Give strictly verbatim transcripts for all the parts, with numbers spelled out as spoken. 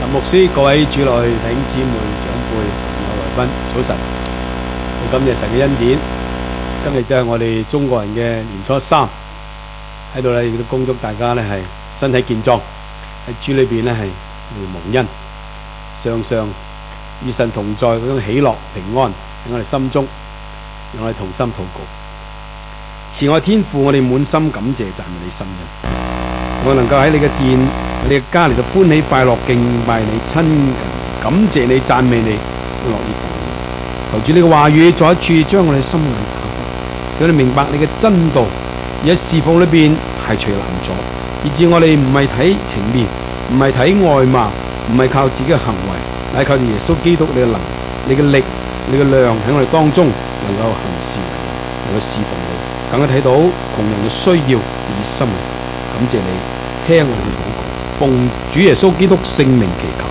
林牧師、各位主內弟兄姊妹、長輩、朋友來賓，早晨！好感謝神嘅恩典，今日都係我哋中國人嘅年初三，喺度咧亦都恭祝大家咧係身體健壯，喺主裏邊咧係蒙恩，常常與神同在嗰種喜樂平安喺我哋心中，讓我哋同心禱告。慈愛天父，我哋滿心感謝讚美你心恩，我能夠喺你嘅殿、你嘅家嚟到歡喜快樂敬拜你、親近感謝你、讚美你，我樂意奉獻。求主你嘅話語再一處將我哋心眼打開，讓我哋明白你嘅真道，而喺侍奉裏邊排除攔阻，以致我哋唔係睇情面，唔係睇外貌，唔係靠自己嘅行為，乃係靠住耶穌基督你嘅能、你嘅力、你嘅量喺我哋當中能夠行事，能夠侍奉你，更加睇到窮人嘅需要，以心感謝你，聽我哋嘅禱告，奉主耶穌基督聖名祈求。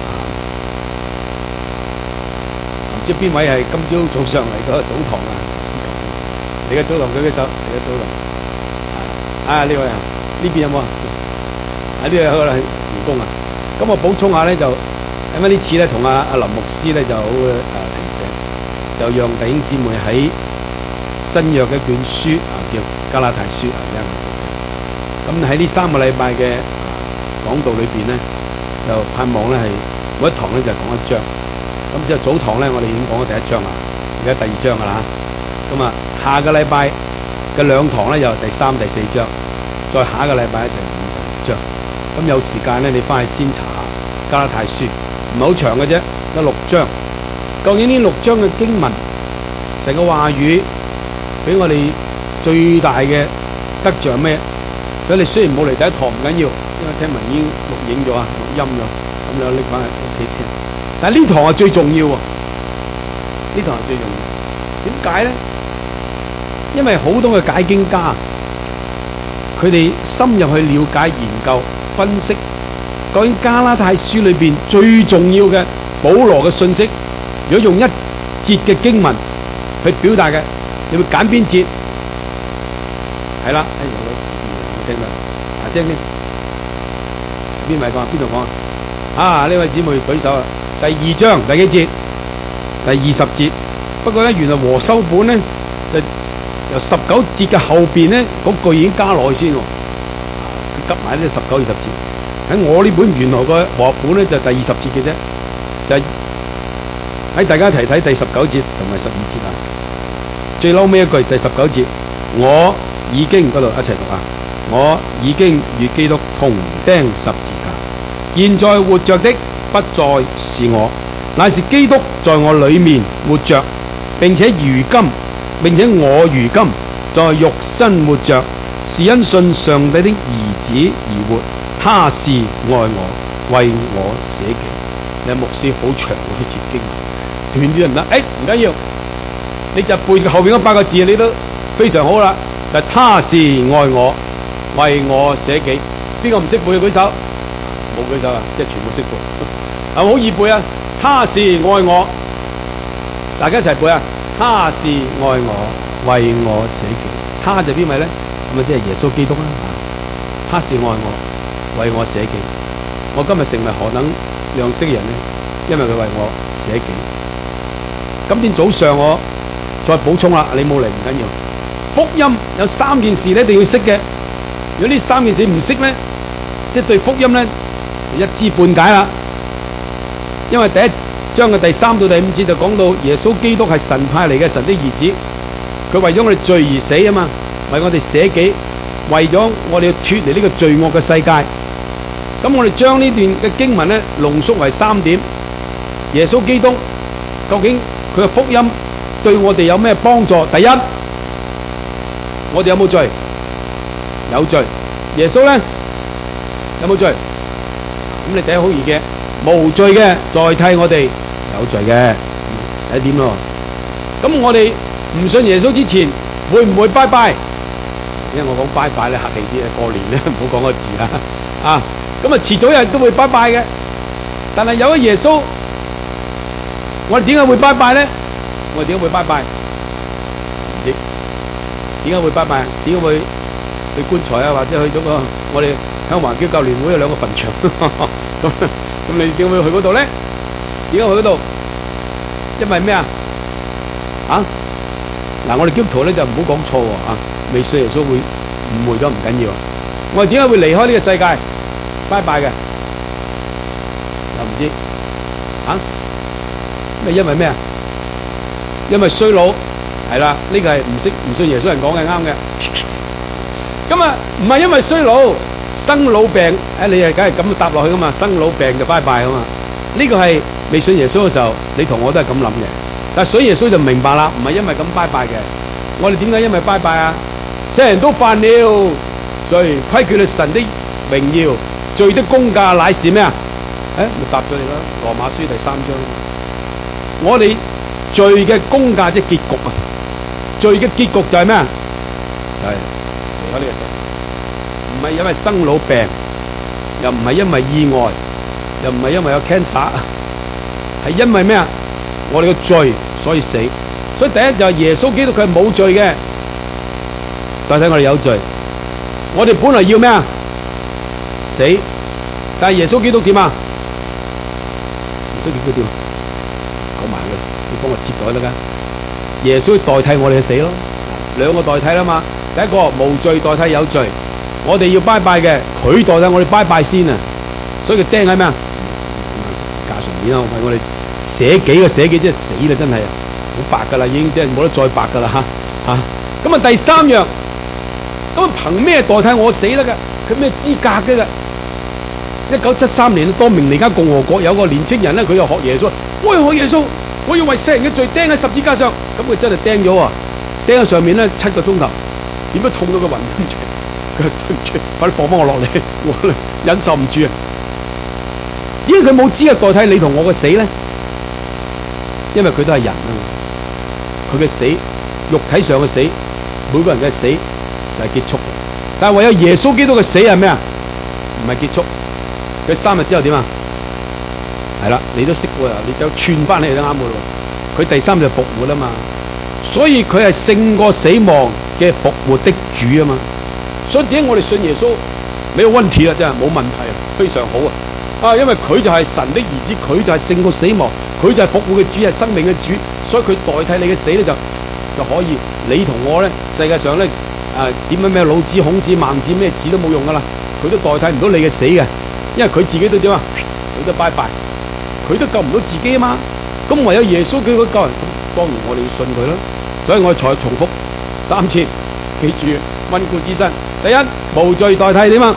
唔知邊位係今朝早上嚟個早堂啊？你嘅早堂舉舉手，你嘅早堂啊，呢位啊，呢邊有冇啊？啊，呢位可能係員工啊。咁我補充下咧，就因為呢次咧同阿阿林牧師咧就好誒提醒，就讓弟兄姊妹喺新約嘅一卷書啊，叫加拉太書啊，咁喺呢三個禮拜嘅講道裏邊咧，就盼望咧係每一堂咧就講一章。咁之後早堂咧，我哋已經講咗第一章啦，而家第二章噶啦。咁啊，下個禮拜嘅兩堂咧又第三、第四章，再下一個禮拜第五、第六章。咁有時間咧，你翻去先查下加拉太書，唔係好長嘅啫，得六章。究竟呢六章嘅經文，成個話語俾我哋最大嘅得着係咩？所以你雖然冇嚟第一堂唔緊要，因為聽聞已經錄影咗啊，錄音咗，咁你拎翻去屋企聽。但係呢堂係最重要喎，呢堂係最重要。點解咧？因為好多嘅解經家，佢哋深入去了解、研究、分析，究竟加拉太書裏邊最重要嘅保羅嘅信息，如果用一節嘅經文去表達嘅，你會揀邊節？係啦，哎，我我聽到，啊，聽聽，邊位講？邊度講啊？啊，呢位姊妹舉手啊！第二章第幾節？第二十節。不過咧，原來和修本咧就由十九節嘅後邊咧嗰句已經加落去先喎。佢急埋呢十九二十節。喺我呢本原來個和合本咧就第二十節嘅啫，就係喺大家一齊睇第十九節同埋十二節啊。最嬲尾一句第十九節，我已經嗰度一齊讀啊！我已經與基督同釘十字架，現在活着的不再是我，乃是基督在我裏面活着，並且如今，並且我如今在肉身活着，是因信上帝的兒子而活。他是愛我，為我捨己。你牧師好長嗰啲節經，斷咗唔得。誒，唔緊要，你就背後邊嗰八個字，你都非常好啦。就係、他是愛我，為我捨己。邊個唔識背嘅舉手？冇舉手啊，即係全部識背。係咪好易背啊？他是愛我，大家一齊背啊！他是愛我，為我捨己。他就邊位咧？咁啊，即係耶穌基督啦。他是愛我，為我捨己。我今日成為何等樣式嘅人咧？因為佢為我捨己。今天早上我再補充啦，你冇嚟唔緊要。福音有三件事你一定要識嘅。如果呢三件事唔識咧，即係對福音咧就一知半解啦。因為第一章嘅第三到第五節就講到耶穌基督係神派嚟嘅神的兒子，佢為咗我哋罪而死啊嘛，為我哋捨己，為咗我哋要脫離呢個罪惡嘅世界。咁我哋將呢段嘅經文咧濃縮為三點：耶穌基督究竟佢嘅福音對我哋有咩幫助？第一，我哋有冇罪？有罪。耶穌咧有冇罪？咁你第一好易嘅。無罪嘅代替我哋有罪嘅，第一點咯。咁我哋唔信耶穌之前，會唔會拜拜？因為我講拜拜咧客氣啲啊，過年咧唔好講個字啦。啊，咁啊遲早有人都會拜拜嘅。但係有咗耶穌，我哋點解會拜拜咧？我哋點解會拜拜？唔知點解會拜拜？點解會去棺材啊？或者去咗個我哋香華基教聯會有兩個墳場咁。咁咁你點會去嗰度咧？點解去嗰度？因為咩啊？啊？嗱，我哋基督徒咧就唔好講錯喎啊！未信耶穌會誤會咗唔緊要。我哋點解會離開呢個世界？拜拜嘅，又唔知啊？咩？因為咩啊？因為衰老係啦，呢個係唔識唔信耶穌人講嘅啱嘅。咁啊，唔係因為衰老，生老病，誒你係梗係咁答落去噶嘛？生老病就拜拜噶嘛？呢個係未信耶穌嘅時候，你同我都係咁諗嘅。但係信耶穌就明白啦，唔係因為咁拜拜嘅。我哋點解因為拜拜啊？世人都犯了罪，虧缺了神的榮耀，罪的工價乃是咩啊？誒，咪答咗你啦，《羅馬書》第三章。我哋罪嘅工價即係結局啊！罪嘅結局就係咩啊？就係離開呢個世，唔係因為生老病，又唔係因為意外，又唔係因為有 cancer， 係因為咩啊？我哋嘅罪所以死。所以第一就係耶穌基督佢係冇罪嘅，代替我哋有罪。我哋本來要咩啊？死，但係耶穌基督點啊？耶穌基督點？講埋佢，你幫我接待得㗎。耶穌代替我哋去死咯，兩個代替啦嘛。第一個無罪代替有罪，我哋要拜拜嘅，佢代替我哋拜拜先啊。所以佢釘喺咩啊？架上面啊，為我哋捨己嘅捨己，即係死啦，真係好白㗎啦，已經即係冇得再白㗎啦嚇嚇。咁啊第三樣，咁憑咩代替我死得㗎？佢咩資格嘅㗎？一九七三年，當明尼加共和國有個年青人咧，佢又學耶穌，我要學耶穌，我要為世人嘅罪釘喺十字架上。咁佢真係釘咗啊！釘喺上面咧七個鐘頭，點解痛到佢暈唔住？佢話對唔住，快啲放翻我落嚟，我忍受唔住啊！點解佢冇資格代替你同我嘅死咧？因為佢都係人啊嘛，佢嘅死，肉體上嘅死，每個人嘅死就係結束。但係唯有耶穌基督嘅死係咩啊？唔係結束。佢三日之後點啊？係啦，你都識喎，你就串翻嚟都啱嘅咯。佢第三日復活啊嘛，所以佢係勝過死亡嘅復活的主啊嘛。所以點解我哋信耶穌沒有問題啊？真係冇問題啊，非常好啊！啊，因為佢就係神的兒子，佢就係勝過死亡，佢就係復活嘅主，係生命嘅主，所以佢代替你嘅死咧就就可以。你同我咧，世界上咧啊點樣咩老子、孔子、孟子咩子都冇用噶啦，佢都代替唔到你嘅死嘅。因為佢自己都點啊？佢都拜拜，佢都救唔到自己啊嘛。咁唯有耶穌佢嗰救人，當然我哋要信佢啦。所以我再重複三次，記住溫故知新。第一，無罪代替點啊？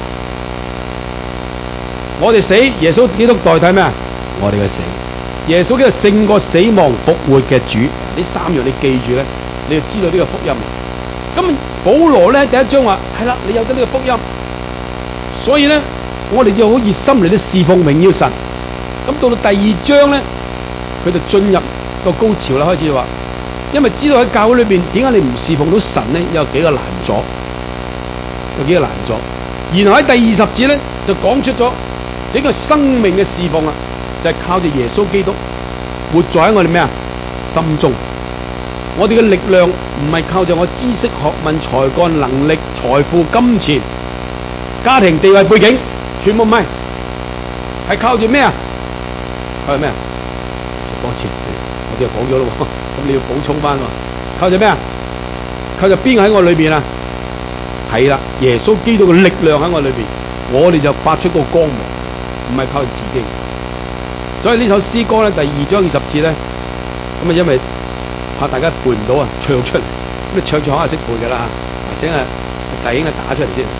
我哋死，耶穌基督代替咩啊？我哋嘅死。耶穌基督勝過死亡復活嘅主。呢三樣你記住咧，你就知道呢個福音。咁保羅咧第一章話係啦，你有得呢個福音，所以咧。我哋就好熱心嚟到侍奉榮耀神。咁到到第二章咧，佢就進入個高潮啦，開始話，因為知道喺教會裏邊點解你唔侍奉到神咧，有幾個難阻，有幾個難阻。然後喺第二十節咧，就講出咗整個生命嘅侍奉啦，就係、是、靠住耶穌基督活在喺我哋咩啊心中。我哋嘅力量唔係靠住我知識、學問、才幹、能力、財富、金錢、家庭地位、背景。全部唔係，係靠住咩啊？靠住咩啊？講一次，我哋又講咗咯，咁你要補充翻喎。靠住咩啊？靠住邊個喺我裏邊啊？係啦，耶穌基督嘅力量喺我裏邊，我哋就發出個光芒，唔係靠住自己。所以呢首詩歌咧，第二章二十節咧，咁啊因為怕大家背唔到啊，唱出嚟，咁你唱唱下識背噶啦，或者啊弟兄啊打出嚟先。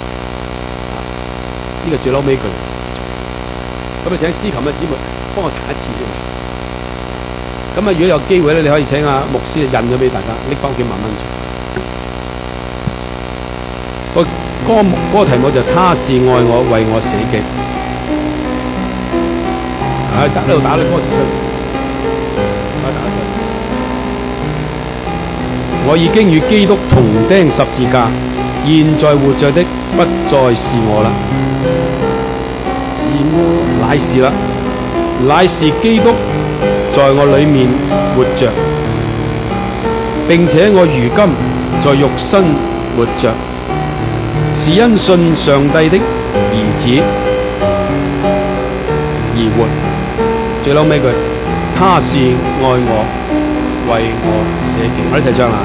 呢個最嬲尾句，咁啊請司琴嘅姊妹幫我彈一次先。咁啊如果有機會咧，你可以請阿牧師印咗俾大家，拎翻屋企慢慢唱。個歌目嗰個題目就係他是愛我，為我死嘅。係得呢度打啲歌詞出嚟，打打出嚟。我已經與基督同釘十字架，現在活着的不再是我啦。乃是啦，乃是基督在我裏面活着，並且我如今在肉身活着，是因信上帝的兒子而活。最後尾句，他是愛我，為我捨己。我哋一齊唱啦！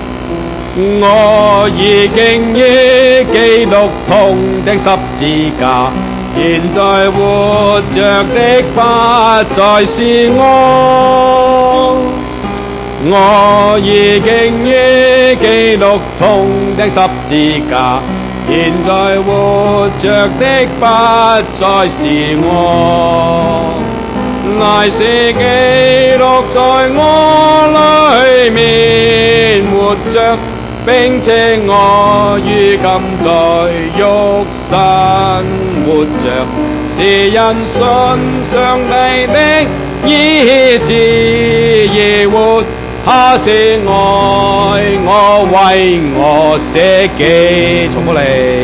我已經與基督同的十字架，現在活着的不再是我。我已經與基督同的十字架，現在活着的不再是我，乃是基督在我裡面活着，並且我如今在肉身活着，是因信上帝的醫治而活。他是愛我，為我捨己。重複嚟，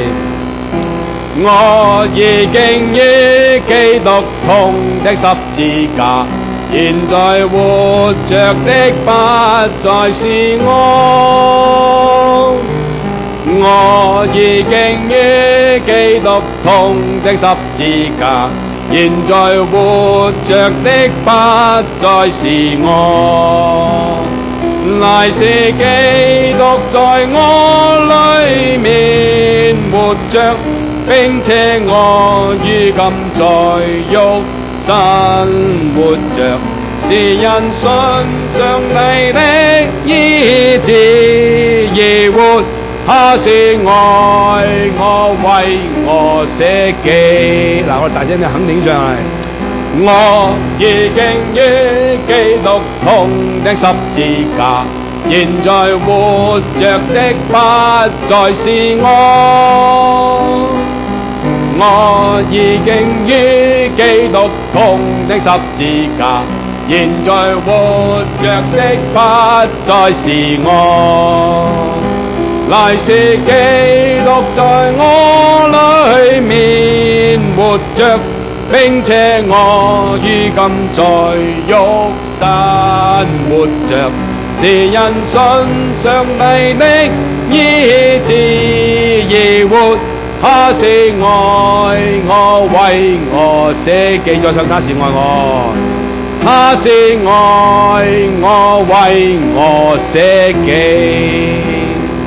我已經與基督同的十字架，現在活着的不再是我。我已經與基督同的十字架，現在活着的不再是我，乃是基督在我裡面活着，並且我如今在肉身活着，是因信上帝的醫治而活。他是愛我，為我捨己。嗱，我哋大聲啲肯定上嚟。我已經與基督同的十字架，現在活着的不再是我。我已經與基督同的十字架，現在活着的不再是我。乃是基督在我裡面活着，並且我如今在肉身活着，是因信上帝的醫治而活。他是愛我，為我捨己。再唱，他是愛我，他是愛我，為我捨己。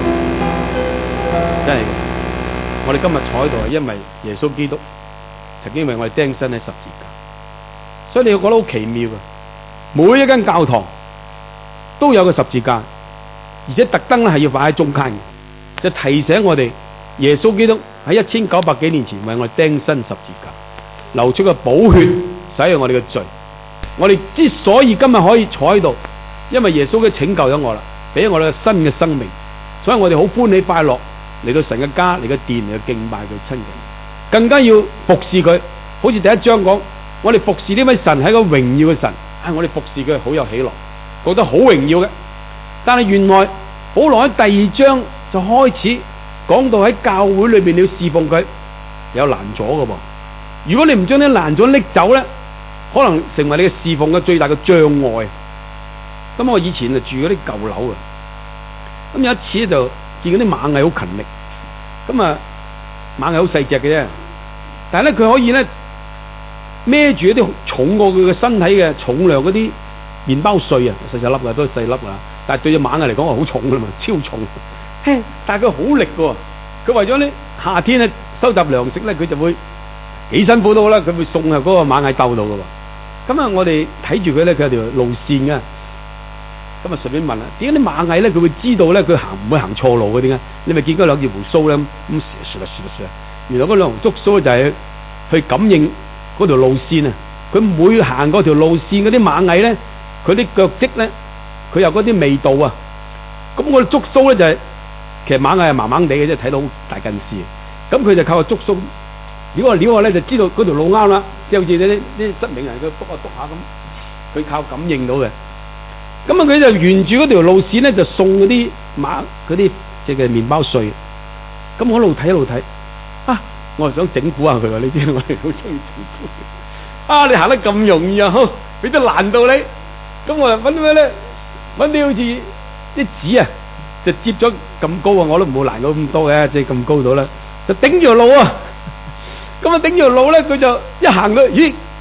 真係，我哋今日坐喺度係因為耶穌基督曾經為我哋釘身喺十字架，所以你會覺得好奇妙嘅。每一間教堂都有個十字架，而且特登咧係要擺喺中間嘅，就提醒我哋耶穌基督喺一千九百幾年前為我哋釘身十字架，流出個寶血洗去我哋嘅罪。我哋之所以今日可以坐喺度，因為耶穌嘅拯救咗我啦，俾咗我哋新嘅生命，所以我哋好歡喜快樂。嚟到神嘅家，嚟個殿嚟敬拜佢親近，更加要服侍佢。好似第一章講，我哋服侍呢位神係一個榮耀嘅神，係我哋服侍佢好有喜樂，覺得好榮耀嘅。但係原來保羅喺第二章就開始講到喺教會裏邊你要侍奉佢有難阻嘅噃。如果你唔將啲難阻拎走咧，可能成為你嘅侍奉嘅最大嘅障礙。咁我以前就住嗰啲舊樓啊，咁有一次就見嗰啲螞蟻好勤力，咁啊螞蟻好細隻嘅啫，但係咧佢可以咧孭住一啲重過佢嘅身體嘅重量嗰啲麵包碎啊，細細粒嘅都係細粒啊，但係對隻螞蟻嚟講係好重噶嘛，超重。嘿，但係佢好力嘅，佢為咗咧夏天咧收集糧食咧，佢就會幾辛苦都好啦，佢會送入嗰個螞蟻竇度嘅。咁啊，我哋睇住佢咧，佢有條路線嘅。咁啊，順便問啦，點解啲螞蟻咧佢會知道咧佢行唔會行錯路嘅？點解？你咪見嗰兩條胡鬚咧咁蛇蛇啦蛇啦蛇啦，原來嗰兩條觸鬚就係去感應嗰條路線啊！佢每行嗰條路線嗰啲螞蟻咧，佢啲腳跡咧，佢有嗰啲味道啊！咁我哋觸鬚咧就係、是、其實螞蟻係麻麻地嘅，即係睇到好大近視。咁佢就靠個觸鬚，如果我撩下咧就知道嗰條路啱啦，即係好似啲啲失明人佢篤下篤下咁，佢靠感應到嘅。咁啊，佢就沿住嗰條路線咧，就送嗰啲馬嗰啲即係麵包碎。咁我一路睇一路睇，啊！我係想整蠱下佢喎，你知道我哋好中意整蠱。啊！你行得咁容易啊，俾啲難到你。咁我就揾啲咩咧？揾啲好似啲紙啊，就接咗咁高啊！我都唔好難到咁多嘅，即係咁高到啦，就頂住條路啊！咁啊頂住條路咧，佢就一行到，咦？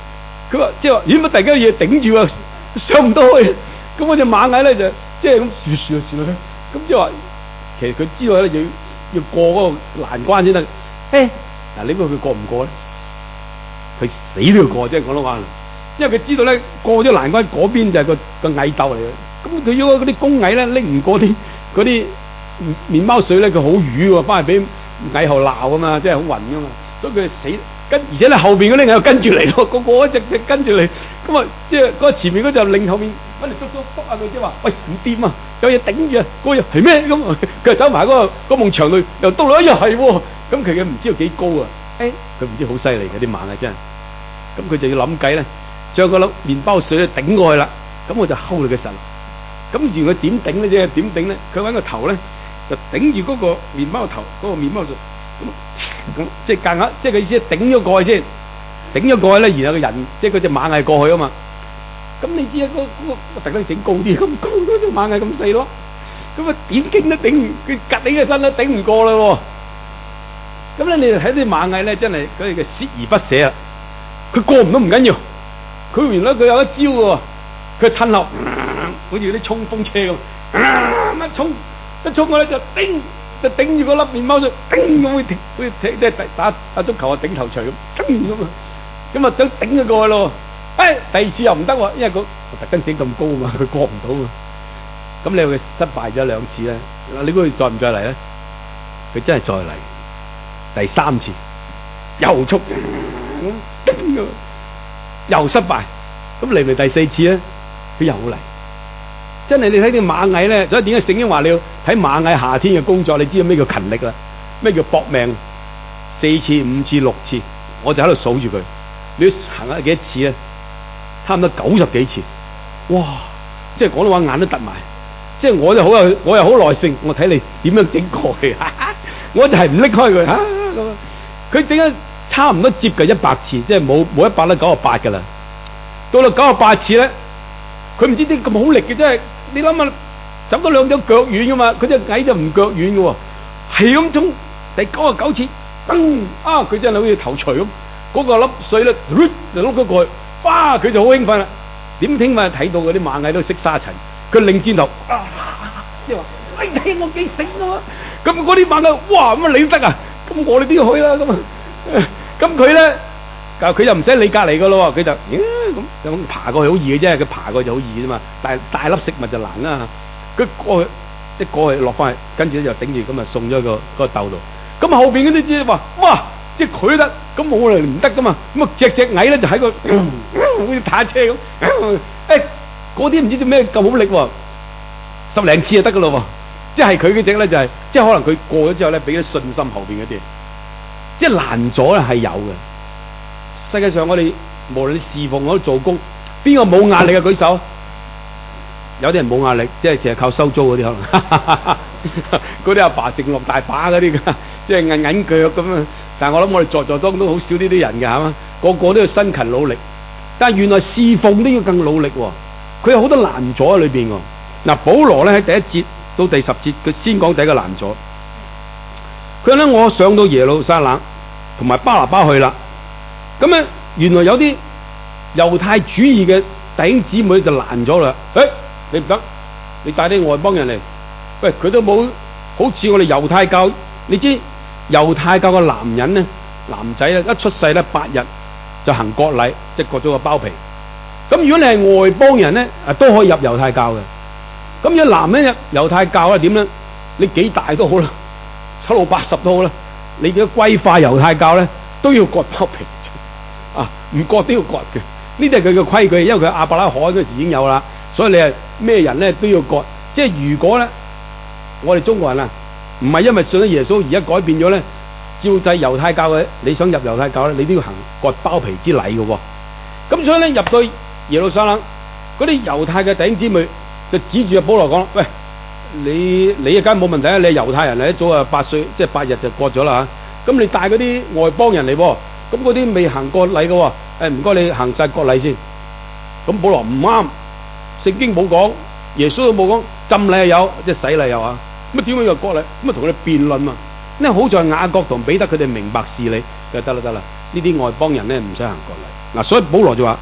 佢話即係話，咦乜突然間嘢頂住啊，上唔到去。咁嗰隻螞蟻咧就即係咁豎豎豎去。咁即係話，其實佢知道咧要要過嗰個難關先得。誒嗱，你估佢過唔過咧？佢死都要過，即係講得話。因為佢知道咧過咗難關嗰邊就係個個蟻竇嚟嘅。咁佢如果嗰啲公蟻咧拎唔過啲嗰啲麵包水咧，佢好瘀喎，翻嚟俾蟻後鬧啊嘛，即係好暈噶嘛，所以佢死跟，而且咧後邊嗰啲蟻又跟住嚟咯，個個一隻隻跟住嚟，咁啊即係嗰個前面嗰就令後面揾嚟捉捉捉下佢，即係話喂唔掂啊，有嘢頂住啊，嗰個係咩咁？佢走埋嗰個嗰埲牆度又篤落，又係喎，咁佢嘅唔知道幾高啊？誒，佢唔知好犀利嘅啲螞蟻真係，咁佢就要諗計咧，將嗰粒麵包水咧頂過去啦，咁我就睺你嘅實啦。咁如佢點頂咧？即係點頂咧？佢揾個頭咧就頂住嗰個麵包頭，嗰、嗰個麵包水咁咁，即係夾硬，即係佢意思係頂咗過去先，頂咗過去咧，然後個人即係嗰隻螞蟻過去啊嘛。咁你知啊？嗰、嗰、嗰個特登整高啲，咁高嗰隻螞蟻咁細咯，咁啊點頂都頂唔，佢趌起個身都頂唔過啦喎。咁咧你就睇啲螞蟻咧，真係佢哋嘅鍥而不捨啊！佢過唔到唔緊要，佢原來佢有一招喎，佢褪後。好似啲衝鋒車咁，一衝一衝過咧就頂，就頂住嗰粒麵包水，頂咁會踢，會踢即係打打足球啊頂頭錘咁，頂咁啊，咁啊想頂咗過去咯。誒第二次又唔得喎，因為佢特登整咁高啊嘛，佢過唔到啊。咁你話佢失敗咗兩次咧，你估佢再唔再嚟咧？佢真係再嚟第三次，又速頂啊，又失敗。咁嚟唔嚟第四次咧？佢又嚟。真係你睇啲螞蟻咧，所以點解聖經話你要睇螞蟻夏天嘅工作？你知道咩叫勤力啦？咩叫搏命？四次、五次、六次，我就喺度數住佢。你要行下幾多次咧？差唔多九十幾次。哇！即係講到話眼都突埋。即係我就好有，我又好耐性。我睇你點樣整過去，我就係唔拎開佢。嚇咁，佢點解差唔多接近一百次？即係冇冇一百啦，九十八㗎啦。到到九十八次咧，佢唔知點咁好力嘅，真係。你諗下，走多兩隻腳遠噶嘛？佢隻蟻就唔腳遠嘅喎，係咁衝。第九十九次，噔啊！佢真係好似頭錘咁，嗰、嗰個粒水咧，就碌咗過去。哇！佢就好興奮啦。點興奮？睇到嗰啲螞蟻都識沙塵，佢擰轉頭，即係話：喂，睇我幾醒啊！咁嗰啲螞蟻，哇！咁啊你得啊？咁我哋都要去啦。咁啊，咁佢咧，但佢就唔使理隔離嘅咯喎，佢就，咦咁咁爬過去好易嘅啫，佢爬過去就好易啫嘛。但係大粒食物就難啦。佢過去，即係過去落翻去，跟住咧就頂住咁啊送咗個嗰個竇度。咁後邊嗰啲知話，哇！即係佢得，咁冇嚟唔得噶嘛。咁啊隻隻蟻咧就喺個好似打車咁，誒嗰啲唔知做咩咁好力喎，十零次就得噶咯喎。即係佢嗰隻咧就係、是，即係可能佢過咗之後咧俾咗信心後邊嗰啲，即係難咗咧係有嘅。世界上我哋無論你侍奉或者做工，邊個冇壓力嘅舉手？有啲人冇壓力，即係淨係靠收租嗰啲可能，嗰啲阿爸剩落大把嗰啲㗎，即係韌韌腳咁啊！但係我諗我哋在座當中好少呢啲人㗎，係嘛？個個都要辛勤努力，但係原來侍奉都要更努力喎。佢有好多難阻喺裏邊喎。嗱，保羅咧喺第一節到第十節，佢先講第一個難阻。佢話咧：我上到耶路撒冷，同埋巴拿巴去啦。咁咧，原來有啲猶太主義嘅弟兄姊妹就難咗啦。誒、欸，你唔得，你帶啲外邦人嚟。喂，佢都冇好似我哋猶太教，你知猶太教嘅男人咧，男仔咧一出世咧八日就行割禮，即係割咗個包皮。咁如果你係外邦人咧，啊都可以入猶太教嘅。咁如果男人入猶太教咧點咧？你幾大都好啦，七老八十都好啦，你嘅歸化猶太教咧都要割包皮。啊，唔割都要割嘅，呢啲係佢嘅規矩，因為佢亞伯拉罕嗰時已經有啦，所以你係咩人咧都要割。即係如果咧，我哋中國人啊，唔係因為信咗耶穌而家改變咗咧，照制猶太教嘅，你想入猶太教咧，你都要行割包皮之禮嘅喎。咁所以咧入到耶路撒冷，嗰啲猶太嘅弟兄姊妹就指住阿保羅講：喂，你你啊梗係冇問題啊，你係猶太人嚟，一早啊八歲即係八日就割咗啦嚇。咁你帶嗰啲外邦人嚟喎。咁嗰啲未行割禮嘅喎，誒唔該你行晒割禮先。咁保羅唔啱，聖經冇講，耶穌都冇講，浸禮有，即係洗禮有啊。咁啊點解又割禮？咁啊同佢哋辯論啊。因為好在雅各同彼得佢哋明白事理，就得啦得啦。呢啲外邦人咧唔使行割禮。嗱，所以保羅就話：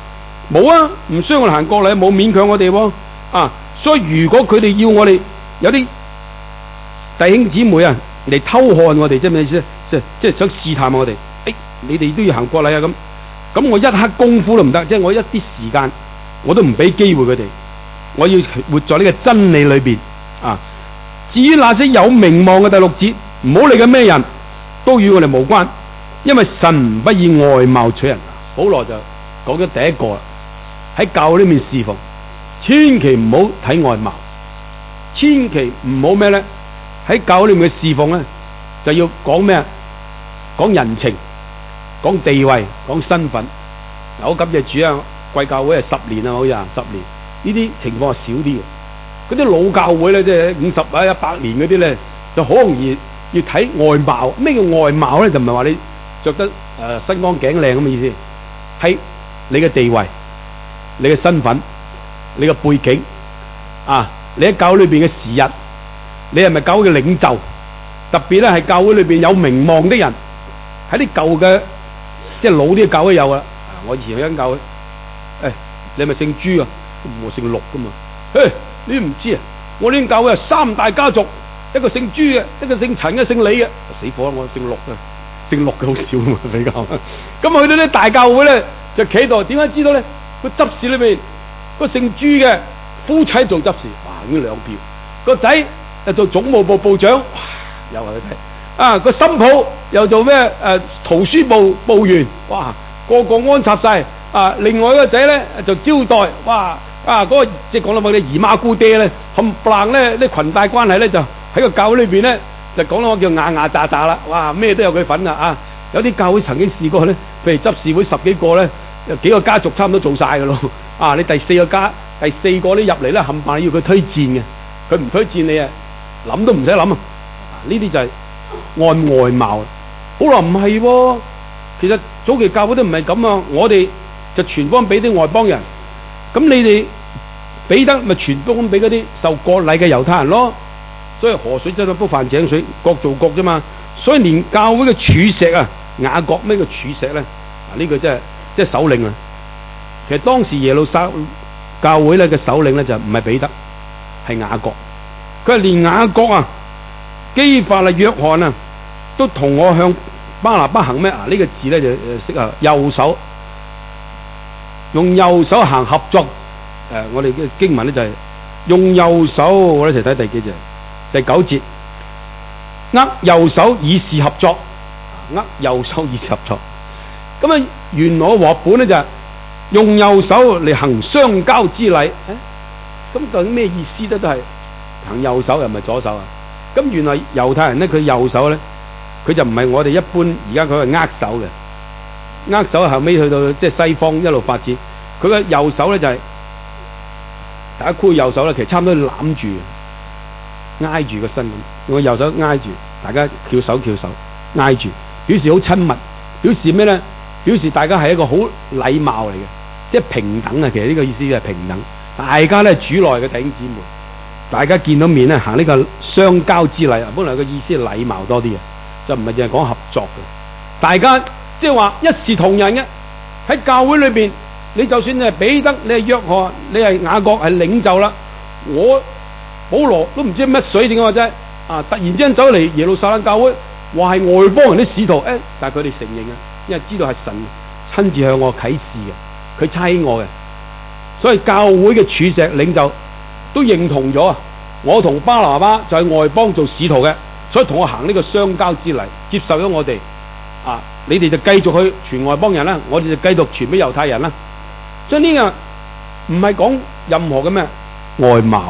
冇啊，唔需要我哋行國禮，冇勉強我哋喎。啊，所以如果佢哋要我哋有啲弟兄姊妹啊嚟偷看我哋，即係咩意思？即係即係想試探我哋。誒、哎，你哋都要行國禮啊咁。咁我一刻功夫都唔得，即係我一啲時間我都唔俾機會佢哋。我要活在呢個真理裏邊啊。至於那些有名望嘅第六節，唔好理嘅咩人，都與我哋無關，因為神不以外貌取人。保羅就講咗第一個啦，喺教會裏面侍奉，千祈唔好睇外貌，千祈唔好咩咧？喺教會裏面嘅侍奉咧，就要講咩啊？講人情，講地位，講身份。嗱，我感謝主啊，貴教會係十年啊，好似啊十年，呢啲情況係少啲嘅。嗰啲老教會咧，即係五十啊、一百年嗰啲咧，就好容易要睇外貌。咩叫外貌咧？就唔係話你着得誒、呃、身光頸靚咁嘅意思，係你嘅地位、你嘅身份、你嘅背景啊，你喺教會裏邊嘅時日，你係咪教會嘅領袖？特別咧係教會裏邊有名望的人，喺啲舊嘅即係老啲嘅教會有啊。我以前有間教會，誒、哎，你係咪姓朱啊？我姓陸噶嘛。誒，你都唔知啊？我呢間教會係三大家族，一個姓朱嘅，一個姓陳嘅，姓李嘅。死火啦！我姓陸啊，姓陸嘅好少啊嘛比較。咁去到啲大教會咧，就企度。點解知道咧？個執事裏邊個姓朱嘅夫妻做執事，哇！已經兩票。個仔又做總務部部長，哇！又係去睇。啊，個新抱又做咩？誒、呃，圖書部部員，哇！個個安插晒。啊，另外一個仔咧就招待，哇！啊！嗰、那個即係講到我哋姨媽姑爹咧，冚唪唥咧啲裙帶關係咧，就喺個教會裏邊咧，就講到我叫牙牙喳喳啦，哇！咩都有佢份啊！啊，有啲教會曾經試過咧，譬如執事會十幾個咧，有幾個家族差唔多做晒㗎咯。啊！你第四個家、第四個咧入嚟咧，冚唪唥要佢推薦嘅，佢唔推薦你啊，諗都唔使諗啊！呢啲就係按外貌。好啦，唔係喎，其實早期教會都唔係咁啊，我哋就全幫俾啲外邦人。咁你哋俾得咪全部咁俾嗰啲受割禮嘅猶太人咯？所以河水真係不犯井水，各做各啫嘛。所以連教會嘅柱石啊，雅各咩叫柱石咧？嗱，呢個真係即係首領啊。其實當時耶路撒教會咧嘅首領咧就唔係彼得，係雅各。佢係連雅各啊、基法啊、約翰啊，都同我向巴拿巴行咩？啊，呢個字咧就誒識啊，右手。用右手行合作，誒、呃，我哋嘅經文咧就係、是、用右手，我哋一齊睇第幾節？第九節，握右手以示合作，握右手以示合作。咁啊，原來和本咧就係、是、用右手嚟行相交之禮。咁究竟咩意思咧？都係行右手又唔係左手啊？咁原來猶太人咧，佢右手咧，佢就唔係我哋一般而家佢係握手嘅。握手後尾去到即係西方一路發展，佢嘅右手咧就係、是、大家箍右手咧，其實差唔多攬住，挨住個身咁，用個右手挨住，大家翹手翹手挨住，表示好親密，表示咩咧？表示大家係一個好禮貌嚟嘅，即係平等啊！其實呢個意思係平等，大家咧主內嘅弟兄姊妹，大家見到面咧行呢個相交之禮啊，本來個意思係禮貌多啲嘅，就唔係淨係講合作嘅，大家。即係話一視同仁嘅，喺教會裏邊，你就算你係彼得，你係約翰，你係雅各，係領袖啦。我保羅都唔知乜水點解啫，啊！突然之間走嚟耶路撒冷教會，話係外邦人啲使徒，誒、哎，但係佢哋承認啊，因為知道係神親自向我啟示嘅，佢差我嘅，所以教會嘅柱石領袖都認同咗啊！我同巴拿巴就係外邦做使徒嘅，所以同我行呢個相交之禮，接受咗我哋啊！你哋就繼續去傳外邦人啦，我哋就繼續傳俾猶太人啦。所以呢個唔係講任何嘅咩外貌，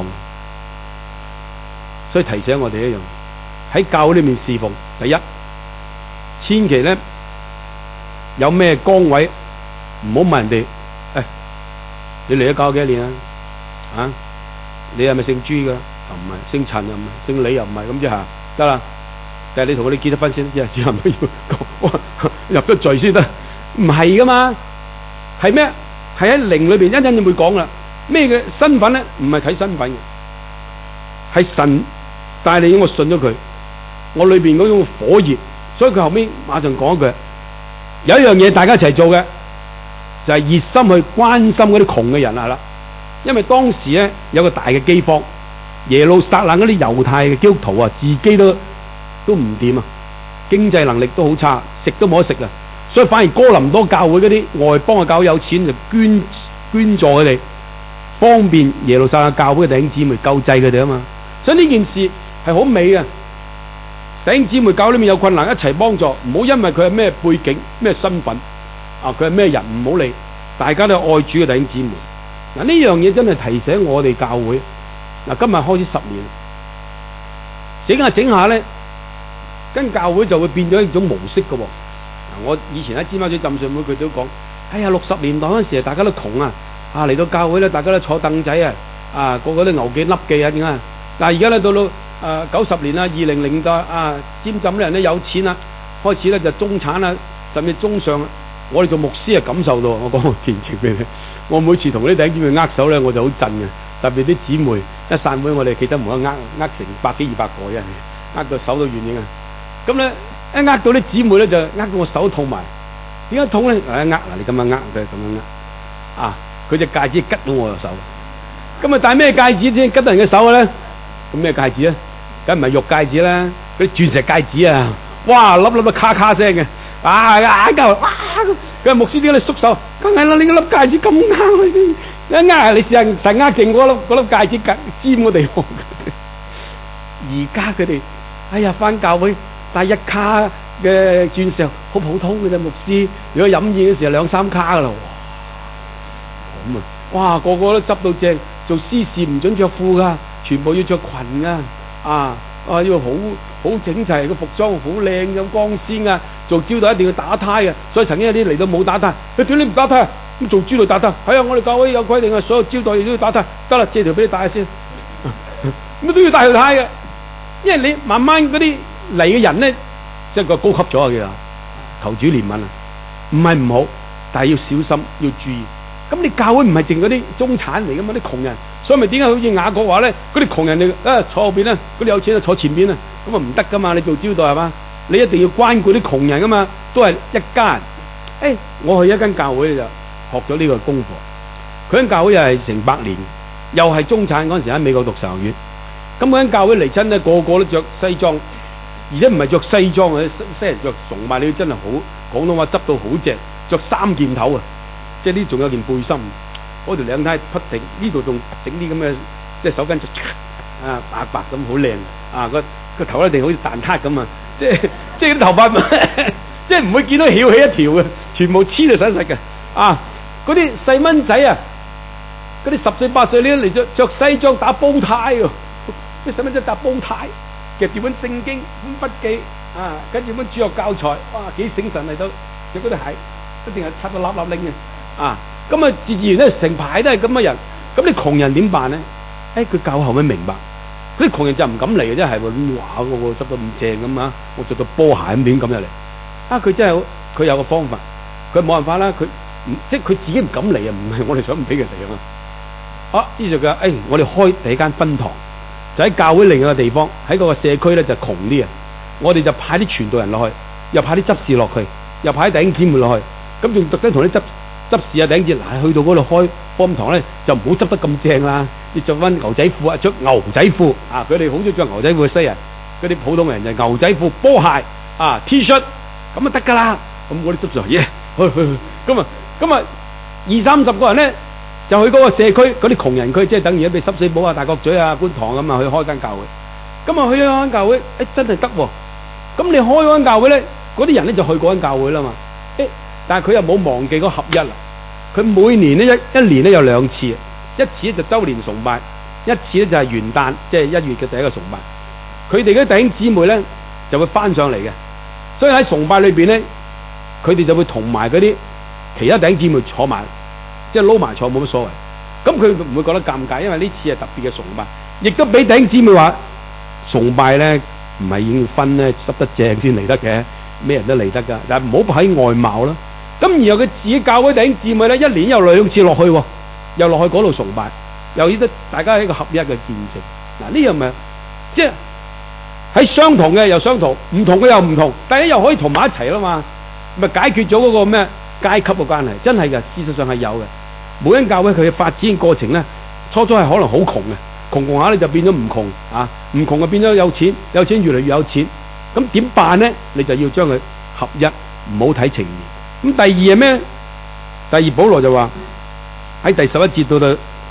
所以提醒我哋一樣，喺教會裏面侍奉，第一，千祈咧有咩崗位唔好問人哋，誒、哎，你嚟咗教幾多年啊？啊，你係咪姓朱噶？唔係，姓陳又唔係，姓李又唔係，咁即係得啦。但係你同我哋結咗婚先知啊，主任都要入咗罪先得，唔係噶嘛，係咩？係喺靈裏邊，一陣就會講啦。咩嘅身份咧？唔係睇身份嘅，係神帶你，我信咗佢，我裏邊嗰種火熱，所以佢後尾馬上講一句，有一樣嘢大家一齊做嘅， 就係熱心去關心嗰啲窮嘅人係啦。因為當時咧有個大嘅饑荒，耶路撒冷嗰啲猶太嘅基督徒啊，自己都都唔掂啊，經濟能力都好差，食都冇得食啊，所以反而哥林多教會嗰啲外邦嘅教會有錢就捐捐助佢哋，方便耶路撒冷教會嘅弟兄姊妹救濟佢哋啊嘛。所以呢件事係好美嘅，弟兄姊妹教會裏面有困難一齊幫助，唔好因為佢係咩背景咩身份啊，佢係咩人唔好理，大家都係愛主嘅弟兄姊妹。嗱，呢樣嘢真係提醒我哋教會。嗱，今日開始十年，整下整下咧，跟教會就會變咗一種模式嘅喎。嗱，我以前喺尖沙咀浸信會，佢都講：哎呀，六十年代嗰陣時，大家都窮啊，啊嚟到教會咧，大家都坐凳仔啊，啊個個都牛幾粒記啊，點解？但係而家咧到到誒九十年啊，二零零代啊，尖浸啲人咧有錢啦，開始咧就中產啦，甚至中上。我哋做牧師係感受到，我講個見證俾你。我每次同啲弟兄姊妹握手咧，我就好震嘅。特別啲姊妹一散會，我哋記得唔好握握成百幾二百個人，握到手都軟軟啊。咁咧一握到啲姊妹咧，就握到我手痛埋。點解痛咧？誒握嗱，你咁樣握，佢係咁樣握。啊，佢隻戒指拮到我隻手。咁啊戴咩戒指先拮到人嘅手嘅咧？咁咩戒指咧？梗唔係玉戒指啦，嗰啲鑽石戒指啊！哇，粒粒都咔咔聲嘅。啊！嗌交，哇！佢話牧師點解你縮手？梗係啦，你嗰粒戒指咁啱佢先，一呃你試下實呃勁嗰粒嗰粒戒指尖個地方。而家佢哋，哎呀，返教會戴一卡嘅鑽石，好普通嘅啫。牧師如果飲宴嘅時候兩三卡噶啦，哇！咁啊，哇！個個都執到正，做司事唔准着褲噶，全部要着裙噶，啊！啊！要好好整齊，個服裝好靚咁光鮮啊！做招待一定要打呔啊！所以曾經有啲嚟到冇打呔，佢點解唔打呔啊？咁做招待打呔，係啊！我哋教會有規定啊，所有招待亦都要打呔。得啦，借條俾你戴先，咁都要戴條呔嘅，因為你慢慢嗰啲嚟嘅人咧，即係個高級咗啊！其實求主憐憫啊，唔係唔好，但係要小心，要注意。咁你教會唔係淨嗰啲中產嚟噶嘛，啲窮人，所以咪點解好似雅各話咧，嗰啲窮人哋啊坐後邊咧，嗰啲有錢就坐前邊啊，咁啊唔得噶嘛，你做招待係嘛，你一定要關顧啲窮人噶嘛，都係一家人。誒、欸，我去一間教會就學咗呢個功課，佢間教會又係成百年，又係中產，嗰陣時喺美國讀神學院，咁嗰間教會嚟親咧，個個都着西裝，而且唔係着西裝嘅，西人着崇拜，你真係好廣東話執到好正，着三件頭啊！即係呢，仲有件背心，嗰條領呔不停，呢度仲整啲咁嘅，即係手巾就啊白白咁好靚啊，個個頭一定好似蛋撻咁啊！即係即係啲頭髮，即係唔會見到翹起一條嘅，全部黐到實實嘅啊！嗰啲細蚊仔啊，嗰啲十四八歲呢嚟着着西裝打煲呔喎，啲細蚊仔打煲呔，夾住本聖經、本筆記啊，跟住本主學教材，哇幾醒神嚟到，着嗰對鞋一定係擦到粒粒拎嘅。啊，咁啊自自然咧成排都係咁嘅人，咁你窮人點辦咧？誒、欸，佢教後尾明白，嗰啲窮人就唔敢嚟嘅，真係喎，哇，個個執到咁正咁啊，我着到波鞋咁點咁入嚟？啊，佢真係佢有個方法，佢冇辦法啦，佢唔即係佢自己唔敢嚟啊，唔係我哋想唔俾佢嚟啊嘛。啊，於是佢話誒，我哋開第一間分堂，就喺教會另外嘅地方，喺嗰個社區咧就窮啲啊，我哋就派啲傳道人落去，又派啲執事落去，又派啲弟兄姊妹落去，咁仲特登同啲執。執事啊，頂住嗱，去到嗰度開方堂咧，就唔好執得咁正啦，要着翻牛仔褲啊，着牛仔褲啊，佢哋好中意着牛仔褲嘅西人，嗰啲普通人就牛仔褲、波鞋啊、T 恤咁啊得噶啦，咁我啲執事話耶，去去去，咁啊咁啊二三十個人咧，就去嗰個社區嗰啲窮人區，即係等於俾濕水埗啊、大角咀啊、觀塘咁啊去開間教會，咁啊去咗間教會，誒、欸、真係得喎，咁你開嗰間教會咧，嗰啲人咧就去嗰間教會啦嘛，誒、欸。但係佢又冇忘記嗰合一啦，佢每年咧一一年咧有兩次，一次咧就周年崇拜，一次咧就係元旦，即係一月嘅第一個崇拜。佢哋嗰啲弟兄姊妹咧就會翻上嚟嘅，所以喺崇拜裏邊咧，佢哋就會同埋嗰啲其他弟兄姊妹坐埋，即係撈埋坐冇乜所謂。咁佢唔會覺得尷尬，因為呢次係特別嘅崇拜，亦都俾弟兄姊妹話崇拜咧唔係已經分咧執得正先嚟得嘅，咩人都嚟得㗎，但係唔好喺外貌啦。咁然後佢自己教會弟兄姊妹咧，一年又兩次落去，又落去嗰度崇拜，又依得大家係一個合一嘅見證。嗱，呢樣咪即係喺相同嘅又相同，唔同嘅又唔同，但係又可以同埋一齊啦嘛，咪解決咗嗰個咩階級嘅關係，真係嘅，事實上係有嘅。每間教會佢嘅發展過程咧，初初係可能好窮嘅，窮窮下咧就變咗唔窮啊，唔窮就變咗有錢，有錢越嚟越有錢。咁點辦咧？你就要將佢合一，唔好睇情面。咁第二係咩？第二保羅就話喺第十一節到到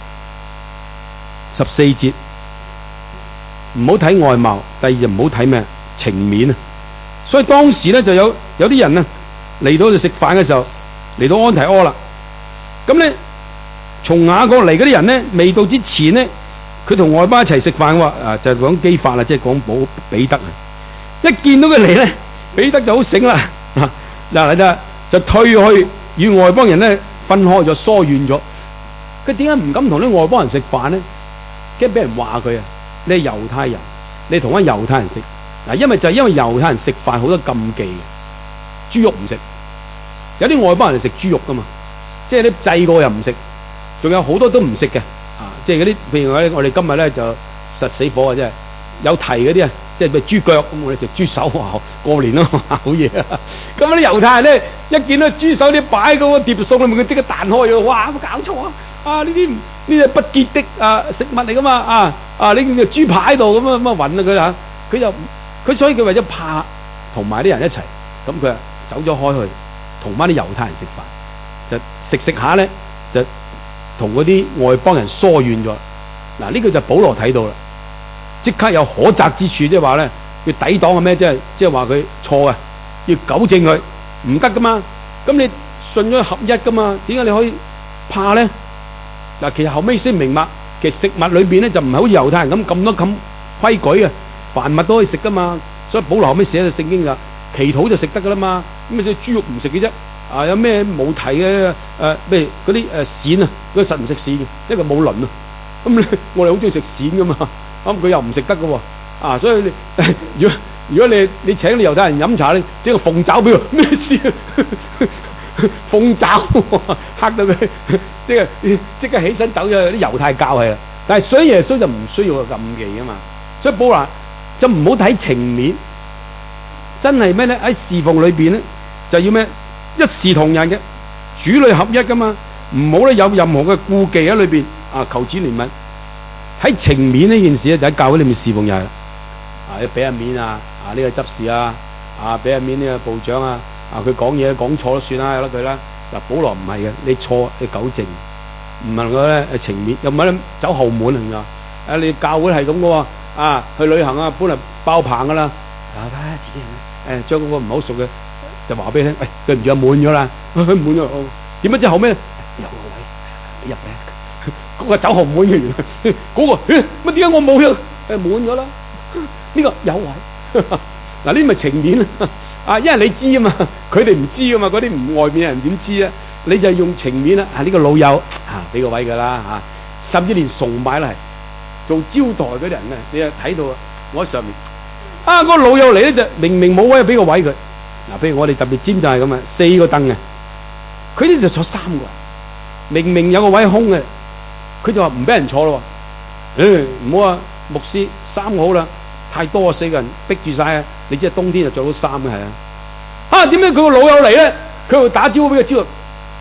十四節，唔好睇外貌，第二就唔好睇咩情面啊。所以當時咧就有有啲人啊嚟到就食飯嘅時候，嚟到安提阿啦。咁咧從雅各嚟嗰啲人咧，未到之前咧，佢同外邦一齊食飯喎，啊就係講基法啦，即係講保彼得啊。一見到佢嚟咧，彼得就好醒啦，嗱嚟啦就退去與外邦人咧分開咗，疏遠咗。佢點解唔敢同啲外邦人食飯咧？驚俾人話佢啊！你係猶太人，你同班猶太人食嗱，因為就係因為猶太人食飯好多禁忌嘅，豬肉唔食，有啲外邦人係食豬肉噶嘛，即係啲祭過又唔食，仲有好多都唔食嘅啊！即係嗰啲譬如我我哋今日咧就實死火啊，即係有蹄嗰啲啊，即係譬如豬腳咁，我哋食豬手啊，過年咯，好嘢啊！咁啲猶太人咧一見到豬手啲擺嗰個碟餸裏面，佢即刻彈開咗，哇！冇搞錯啊！啊！呢啲呢啲不潔的啊食物嚟噶嘛啊啊！呢個豬排喺度咁啊咁啊暈啊佢嚇，佢就佢所以佢為咗怕同埋啲人一齊，咁佢啊走咗開去同翻啲猶太人食飯，就食食下咧就同嗰啲外邦人疏遠咗。嗱、啊、呢、這個就保羅睇到啦，即刻有可責之處，即係話咧要抵擋係咩？即係即係話佢錯啊，要糾正佢唔得噶嘛。咁你信咗合一噶嘛？點解你可以怕咧？嗱，其實後尾先明白，其實食物裏邊咧就唔係好似猶太人咁咁多咁規矩嘅，凡物都可以食噶嘛。所以保羅後尾寫咗聖經噶，祈禱就食得噶啦嘛。咁啊，豬肉唔食嘅啫。啊，有咩冇蹄嘅誒？咩嗰啲誒鱔啊？佢實唔食鱔嘅，因為冇鱗啊。咁你我哋好中意食鱔噶嘛。咁佢又唔食得嘅喎。啊，所以你如果如果你你請啲猶太人飲茶咧，整個鳳爪俾佢，咩事啊？鳳爪嚇到佢，即係即刻起身走咗去啲猶太教係啦。但係所以耶穌就唔需要禁忌啊嘛。所以保羅就唔好睇情面，真係咩咧？喺侍奉裏邊咧就要咩一視同仁嘅，主內合一噶嘛。唔好咧有任何嘅顧忌喺裏邊啊，求主憐憫。喺情面呢件事咧就喺教會裏面侍奉又係啊，要俾人面啊啊呢、這個執事啊啊俾人面呢個部長啊。啊！佢講嘢講錯都算啦，由得佢啦。嗱，保羅唔係嘅，你錯你糾正，唔能夠咧情面，又唔係走後門係咪啊？啊！你教會係咁嘅喎，啊去旅行啊，本嚟爆棚噶啦，啊睇下自己人，誒將嗰個唔好熟嘅就話俾你聽，喂對唔住啊滿咗啦，滿咗，點解之後咩？有個位入嚟，嗰個走後門嘅原來，嗰個乜點解我冇嘅？誒滿咗啦，呢個有位，嗱呢咪情面啊！啊，因為你知啊嘛，佢哋唔知啊嘛，嗰啲唔外面人點知啊？你就用情面啦，啊呢、這個老友啊俾個位噶啦嚇，甚至連崇拜啦係做招待嗰啲人咧，你又睇到啊，我喺上面啊嗰、那個老友嚟咧就明明冇位俾個位佢，嗱、啊、譬如我哋特別尖就係咁啊，四個凳嘅，佢呢就坐三個人，明明有個位空嘅，佢就話唔俾人坐咯喎，誒唔好啊，牧師三個好啦。太多啊！四個人逼住晒啊！你知啊，冬天就着到衫嘅係啊！啊，點解佢個老友嚟咧？佢會打招呼俾佢招呼。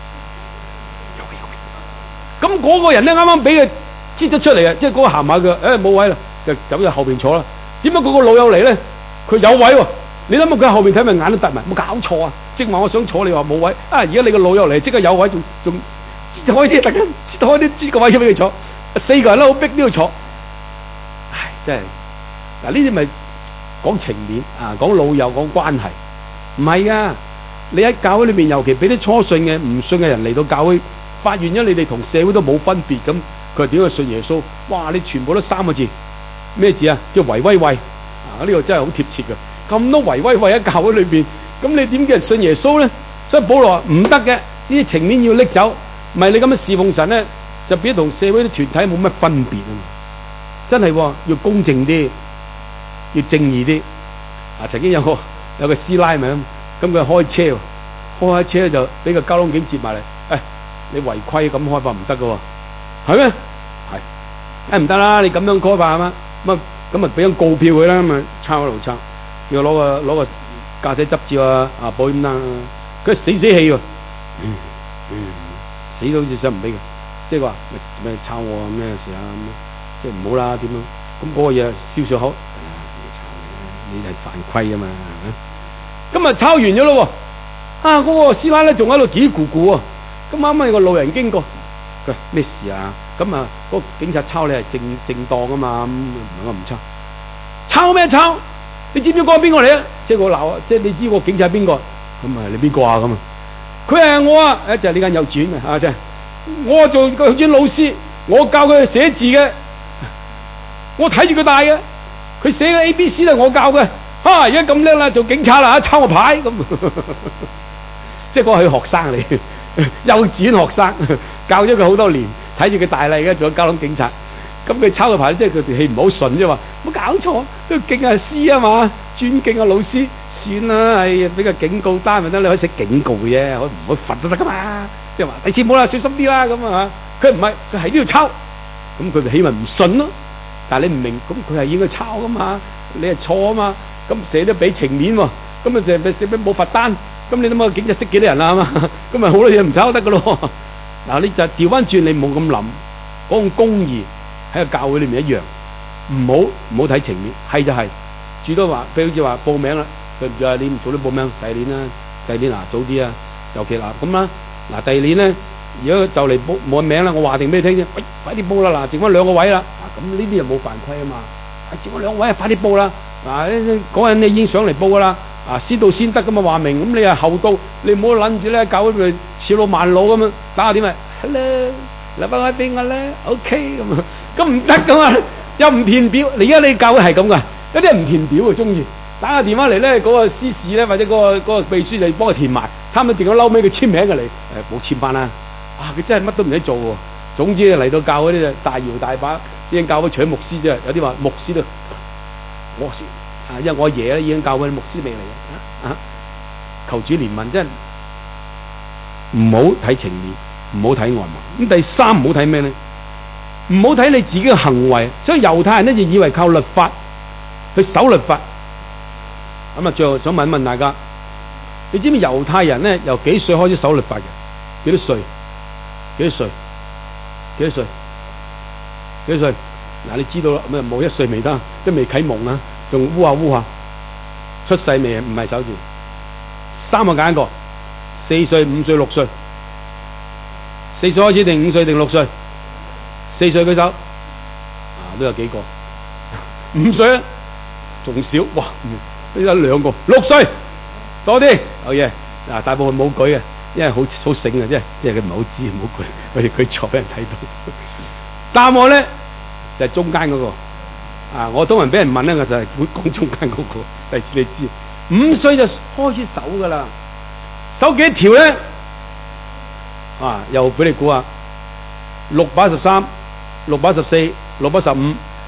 咁嗰個人咧，啱啱俾佢擠咗出嚟啊！即係嗰個行下佢，誒冇位啦，就走入後邊坐啦。點解嗰個老友嚟咧？佢有位喎！你諗下佢喺後邊睇咪眼都突埋，冇搞錯啊！即係話我想坐，你話冇位啊！而家你個老友嚟，即刻有位，仲仲擠開啲，突然擠開啲擠個位出俾佢坐。四個人咧好逼都要坐，唉，真係。嗱呢啲咪講情面啊，講老友講關係，唔係噶。你喺教會裏面，尤其俾啲初信嘅唔信嘅人嚟到教會，發現咗你哋同社會都冇分別，咁佢點去信耶穌？哇！你全部都三個字，咩字啊？叫維威惠啊！呢、這個真係好貼切噶。咁多維威惠喺教會裏邊，咁你點叫人信耶穌咧？所以保羅話唔得嘅，呢啲情面要拎走，唔係你咁樣侍奉神咧，就變咗同社會啲團體冇乜分別啊！真係、哦、要公正啲。要正義啲啊！曾經有個有個師奶咪咁，咁佢開車喎，開開車就俾個交通警截埋嚟，誒、哎、你違規咁開法唔得㗎喎，係咩？係，誒唔得啦！你咁樣開法係嘛？咁咁啊俾張告票佢啦，咁啊抄一路抄，要攞個攞個駕駛執照啊啊保險單啊，佢死死氣喎， 嗯嗯，死都好似想唔俾佢，即係話咩抄我啊咩事啊咁，即係唔好啦點樣？咁嗰個嘢燒上口，啊你抄你，你係犯規啊嘛，係咪？咁啊抄完咗咯喎，啊嗰、嗰個師奶咧仲喺度幾咕咕喎，咁啱啱有個路人經過，佢話咩事啊？咁啊嗰個警察抄你係正正當啊嘛，咁我唔抄，抄咩抄？你知唔知嗰個邊個嚟啊？即係我鬧啊！即係你知個警察係邊個？咁啊你邊個啊咁啊？佢係我啊！誒就係呢間幼稚園嘅啊，即係我做個幼稚園老師，我教佢寫字嘅，我睇住佢大嘅，佢寫嘅 A B C 係我教嘅。啊而家咁叻啦，做警察啦，抄我牌咁，即係嗰個係學生嚟，幼稚園學生，教咗佢好多年，睇住佢大啦，而家做咗交通警察。咁佢抄個牌，即係佢條氣唔好順啫嘛，冇搞錯，都敬下師啊嘛，尊敬下老師，算啦，哎呀，俾個警告單咪得，你可以寫警告嘅啫，可唔可以罰都得噶嘛？即係話第次冇啦，小心啲啦咁啊，佢唔係，佢係都要抄，咁佢咪起咪唔信咯？但係你唔明，咁佢係應該抄噶嘛，你係錯啊嘛，咁寫都俾情面喎，咁啊就係寫俾冇罰單，咁你諗下警察識幾多人啊嘛，咁咪好多嘢唔抄得噶咯？嗱，你就調翻轉，你冇咁諗，嗰種公義。喺個教會裏面一樣，唔好唔好睇情面，係就係、是，最多話，譬如好似話報名啦，對唔住啊，你唔早啲報名，第二年啦，第二年嗱早啲啊，尤其嗱咁啦，嗱第二年咧，如果就嚟報冇名啦，我話定俾你聽啫，喂，快啲報啦，嗱，剩翻兩個位啦，嗱咁呢啲又冇犯規啊嘛，剩翻兩個位啊，快啲報啦，嗱嗰人你已經上嚟報噶啦，啊先到先得噶嘛，話明，咁你係後到，你唔好諗住咧教會咪似老萬老咁樣，打下點啊 ，hello， 留翻位俾我咧 ，ok 咁啊。咁唔得噶嘛，又唔填表。你而家你教會係咁噶，有啲人唔填表啊，中意打個電話嚟咧，嗰、那個司事咧或者嗰、那個那個秘書就幫佢填埋，差唔多淨係嬲尾佢簽名嘅嚟，誒冇簽翻啦。啊，佢真係乜都唔使做喎。總之嚟到教會呢就大搖大擺，已經教會除咗牧師啫，有啲話牧師都我先啊，因為我阿爺咧已經教會牧師未嚟嘅啊，求主憐憫，真係唔好睇情面，唔好睇外貌。咁第三唔好睇咩咧？唔好睇你自己嘅行為，所以猶太人咧就以為靠律法去守律法。咁啊，最後想問一問大家，你知唔知猶太人咧由幾歲開始守律法嘅？幾多歲？幾多歲？幾多歲？幾多歲？嗱，你知道啦，咁啊冇一歲未得，都未啟蒙啊，仲烏下烏下，出世未唔係守住。三個揀一個，四歲、五歲、六歲。四歲開始定五歲定六歲？四歲舉手，啊都有幾個，五歲啊仲少，哇呢有兩個，六歲多啲，好嘢，嗱大部分冇舉嘅，因為好好醒嘅，即係即係佢唔係好知，唔好舉，我哋舉錯俾人睇到。答案咧就係、是、中間嗰、那個，啊我通常俾人問咧，我就係會講中間嗰、那個，第次你知，五歲就開始守噶啦，守幾條咧？啊又俾你估下，六百一十三。六百一十四、六百一十五，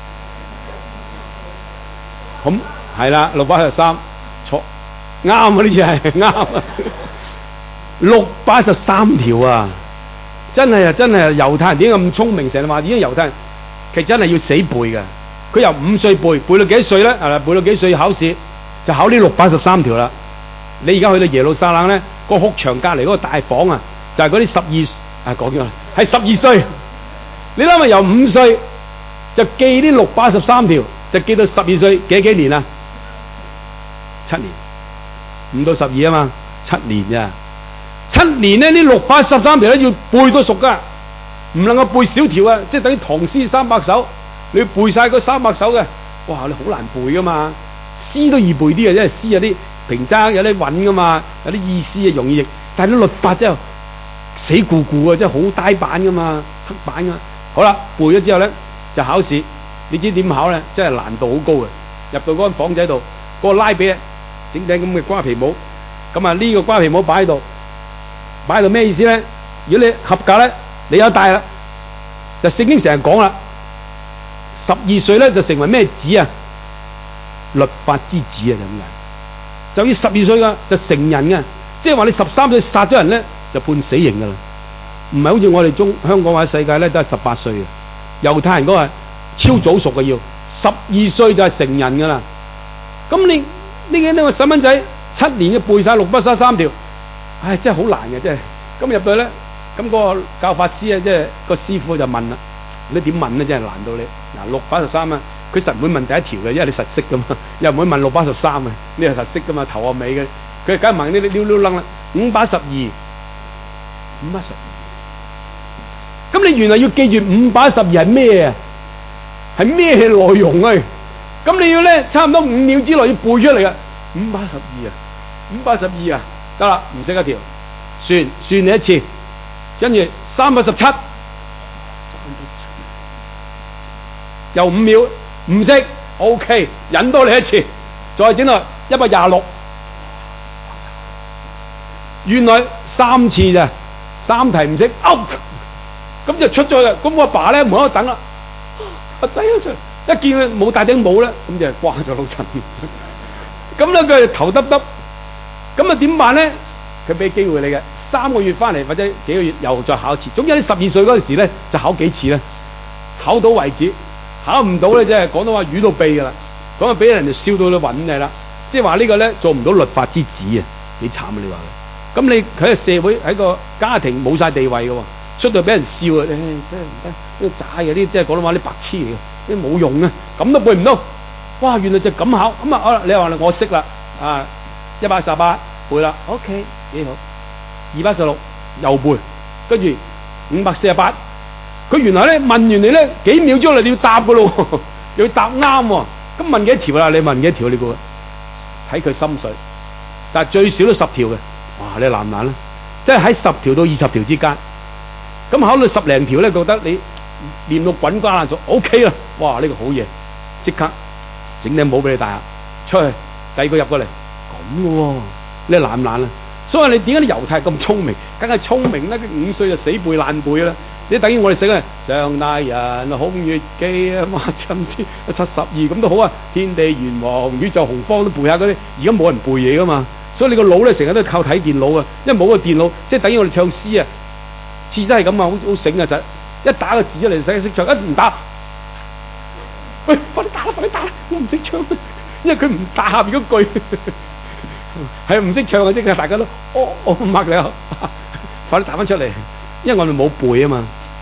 咁係啦，六百一十三錯，啱啊！呢次係啱啊，六百一十三條啊，真係啊，真係猶太人點解咁聰明？成日話已經猶太人，其實真係要死背嘅。佢由五歲背，背到幾歲咧？係啦，背到幾歲考試就考呢六百一十三條啦。你而家去到耶路撒冷咧，個哭牆隔離嗰個大房啊，就係嗰啲十二啊講咗啦，係十二歲。你諗下由五歲就記呢六百一十三條，就記到十二歲，幾幾年啊？七年，五到十二啊嘛，七年咋？七年咧，呢六百一十三條咧要背到熟噶，唔能夠背少條啊！即係等於唐詩三百首，你要背晒嗰三百首嘅，哇！你好難背噶嘛，詩都易背啲啊，因為詩有啲平仄，有啲韻噶嘛，有啲意思啊容易譯，但係啲律法真係死咕咕啊，真係好呆板噶嘛，黑板噶。好啦，背咗之後咧就考試，你知點考咧？真係難度好高嘅。入到嗰間房仔度，嗰、那個拉比整頂咁嘅瓜皮帽，咁啊呢個瓜皮帽擺喺度，擺喺度咩意思咧？如果你合格咧，你有帶啦，就聖經成日講啦，十二歲咧就成為咩子啊？律法之子啊，就咁解。就要十二歲噶就成人嘅，即係話你十三歲殺咗人咧就判死刑噶啦。唔係好似我哋中香港或者世界咧都係十八歲嘅，猶太人嗰個超早熟嘅，要十二歲就係成人噶啦。咁你呢個呢個細蚊仔七年嘅背晒六百三十三條，唉真係好難嘅，真係咁入到去咧，咁嗰個教法師啊，即係個師傅就問啦，你點問咧？真係難到你。嗱，六百一十三啊，佢實唔會問第一條嘅，因為你實識噶嘛，又唔會問六百一十三啊，你係實識噶嘛，頭啊尾嘅，佢梗係問呢啲溜溜楞啦，五百十二，五百十二。咁你原來要記住五百一十二係咩啊？係咩內容啊？咁你要咧差唔多五秒之內要背出嚟噶。五百十二啊，五百十二啊，得啦，唔識一條，算算你一次，跟住三百十七，又五秒，唔識 ，OK， 忍多你一次，再整到一百廿六，原來三次咋，三題唔識 out， 咁就出咗啦。咁我阿爸咧唔喺度等啦，阿仔都出嚟，一見佢冇戴頂帽咧，咁就掛咗老襯。咁咧佢頭耷耷，咁啊點辦咧？佢俾機會你嘅，三個月翻嚟或者幾個月又再考一次。總之你十二歲嗰陣時咧就考幾次咧，考到為止，考唔到咧即係講到話語到痹噶啦，講到俾人哋笑到你揾你啦。即係話呢個咧做唔到律法之子啊，幾慘啊！你話佢，咁你佢喺社會喺個家庭冇晒地位嘅喎，出到俾人笑啊！誒真係唔得，呢啲渣嘅啲即係講到話啲白痴嚟嘅，啲冇用啊，咁都背唔到。哇！原來就咁考咁啊！你話我識啦啊！一百十八背啦 ，OK 幾好。二百十六又背，跟住五百四十八，佢原來咧問完你咧幾秒鐘你要答噶咯，又要答啱喎。咁問幾多條啦？你問幾多條？你估睇佢心水，但係最少都十條嘅。哇！你難唔難咧？即係喺十條到二十條之間。咁考到十零條咧，覺得你練到滾瓜爛熟 ，OK 啦。哇！呢、這個好嘢，即刻。整頂帽俾你戴下，出去第二個入過嚟，咁嘅喎，你懶唔懶啊？所以你點解啲猶太咁聰明？梗係聰明啦！佢五歲就死背爛背啦。你等於我哋寫嘅上大人孔乙己啊，哇！甚至七十二咁都好啊，天地元皇宇宙洪荒都背下嗰啲。而家冇人背嘢噶嘛，所以你個腦咧成日都靠睇電腦啊，因為冇個電腦，即係等於我哋唱詩啊，次真係咁啊，好好醒啊實，一打個字出嚟使識唱，一唔打。喂，快啲打啦！快啲打啦！我唔識唱，因為佢唔打下邊嗰句，係唔識唱嘅啫。大家都哦哦擘你口，快啲打翻出嚟，因為我哋冇背啊嘛。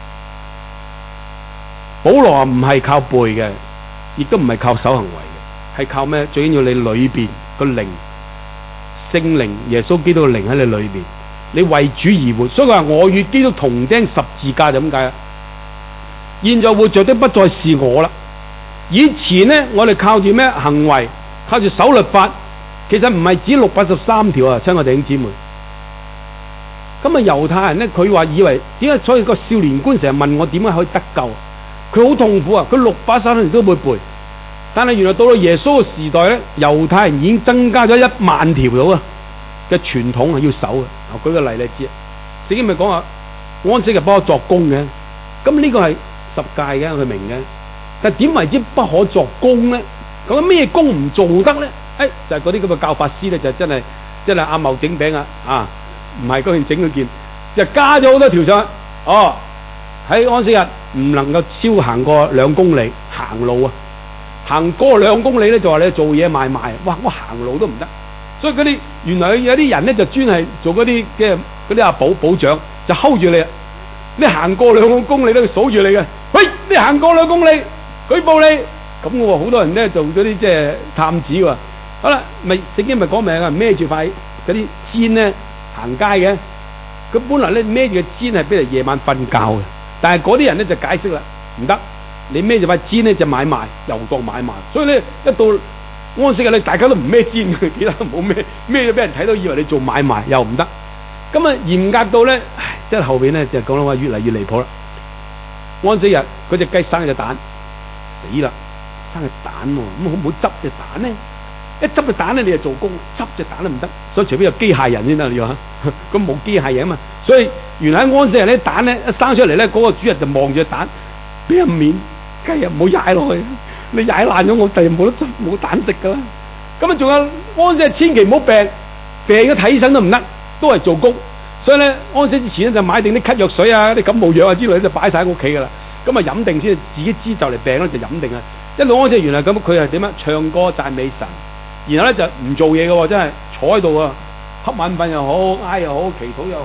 保羅唔係靠背嘅，亦都唔係靠手行為嘅，係靠咩？最緊要你裏邊個靈，聖靈耶穌基督嘅靈喺你裏邊，你為主而活。所以佢話我與基督同釘十字架就咁解啦。現在活着的不再是我啦。以前咧，我哋靠住咩行為，靠住守律法，其實唔係指六百十三條啊，親愛弟兄姊妹。咁啊，猶太人咧，佢話以為點解？所以個少年官成日問我點解可以得救？佢好痛苦啊！佢六百三十年都會背，但係原來到咗耶穌嘅時代咧，猶太人已經增加咗一萬條到啊嘅傳統啊要守啊。我舉個例你知啊，聖經咪講話安息日不可作工嘅，咁呢個係十誡嘅，佢明嘅。但點為之不可作工咧？講緊咩工唔做得咧？誒、哎，就係嗰啲咁嘅教法師咧，就真係真係阿茂整餅啊！啊，唔係嗰件整嗰件，就加咗好多條上去。哦，喺安息日唔能夠超行過兩公里行路啊！行過兩公里咧，就話你做嘢買賣。哇！我行路都唔得，所以嗰啲原來有啲人咧就專係做嗰啲嘅嗰啲阿保保長，就 hold 住你。你行過兩個公里都要數住你嘅。喂，你行過兩公里。舉報你咁喎，好多人咧做嗰啲即係探子喎。好啦，咪聖經咪講明啊，孭住塊嗰啲氈咧行街嘅。佢本來咧孭住個氈係俾人夜晚瞓覺嘅，但係嗰啲人咧就解釋啦，唔得，你孭住塊氈咧就買賣，遊蕩買賣。所以咧一到安息日咧，大家都唔孭氈，其他都冇孭，孭咗俾人睇到以為你做買賣又唔得。咁啊嚴格到咧，唉，即係後邊咧就講到話越嚟越離譜啦。安息日嗰隻雞生隻蛋。死啦！生隻蛋喎，咁好唔好執隻蛋咧？一執隻蛋咧，你就做工；執隻蛋都唔得，所以除非有機械人先得。你話咁冇機械人啊嘛，所以原來喺安息日咧，蛋咧一生出嚟咧，嗰、那個主人就望住隻蛋，俾人面雞啊，唔好踩落去，你踩爛咗我第日冇得執冇蛋食噶啦。咁啊，仲有安息日千祈唔好病，病咗睇醫生都唔得，都係做工。所以咧，安息之前咧就買定啲咳藥水啊、啲感冒藥啊之類，就擺晒喺屋企噶啦。咁啊飲定先，自己知就嚟病咧就飲定啦。一路安息原來咁，佢係點啊？唱歌讚美神，然後咧就唔做嘢嘅喎，真係坐喺度啊，瞌眼瞓又好，挨又好，祈禱又好，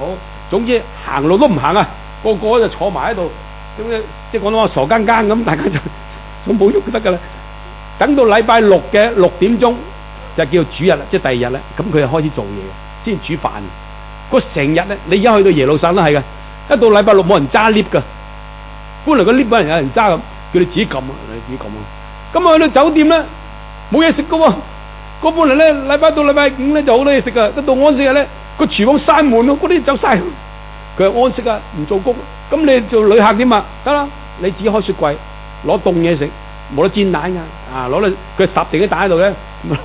總之行路都唔行啊，個個就坐埋喺度，咁嘅即係講到話傻更更咁，大家就咁冇喐就得㗎啦。等到禮拜六嘅六點鐘就叫主日啦，即係第二日咧，咁佢就開始做嘢，先煮飯。嗰成日咧，你而家去到耶路撒冷係嘅，一到禮拜六冇人揸 lift 㗎，本來個 lift 俾人有人揸咁，叫你自己撳啊，你自己撳啊。咁啊去到酒店咧冇嘢食㗎喎，嗰本嚟咧禮拜到禮拜五咧就好多嘢食㗎，一到安息日咧個廚房閂門咯，嗰啲走晒。佢係安息啊，唔做工。咁你做旅客點啊？得啦，你自己開雪櫃攞凍嘢食，冇得煎蛋㗎，啊攞嚟佢十定啲蛋喺度嘅，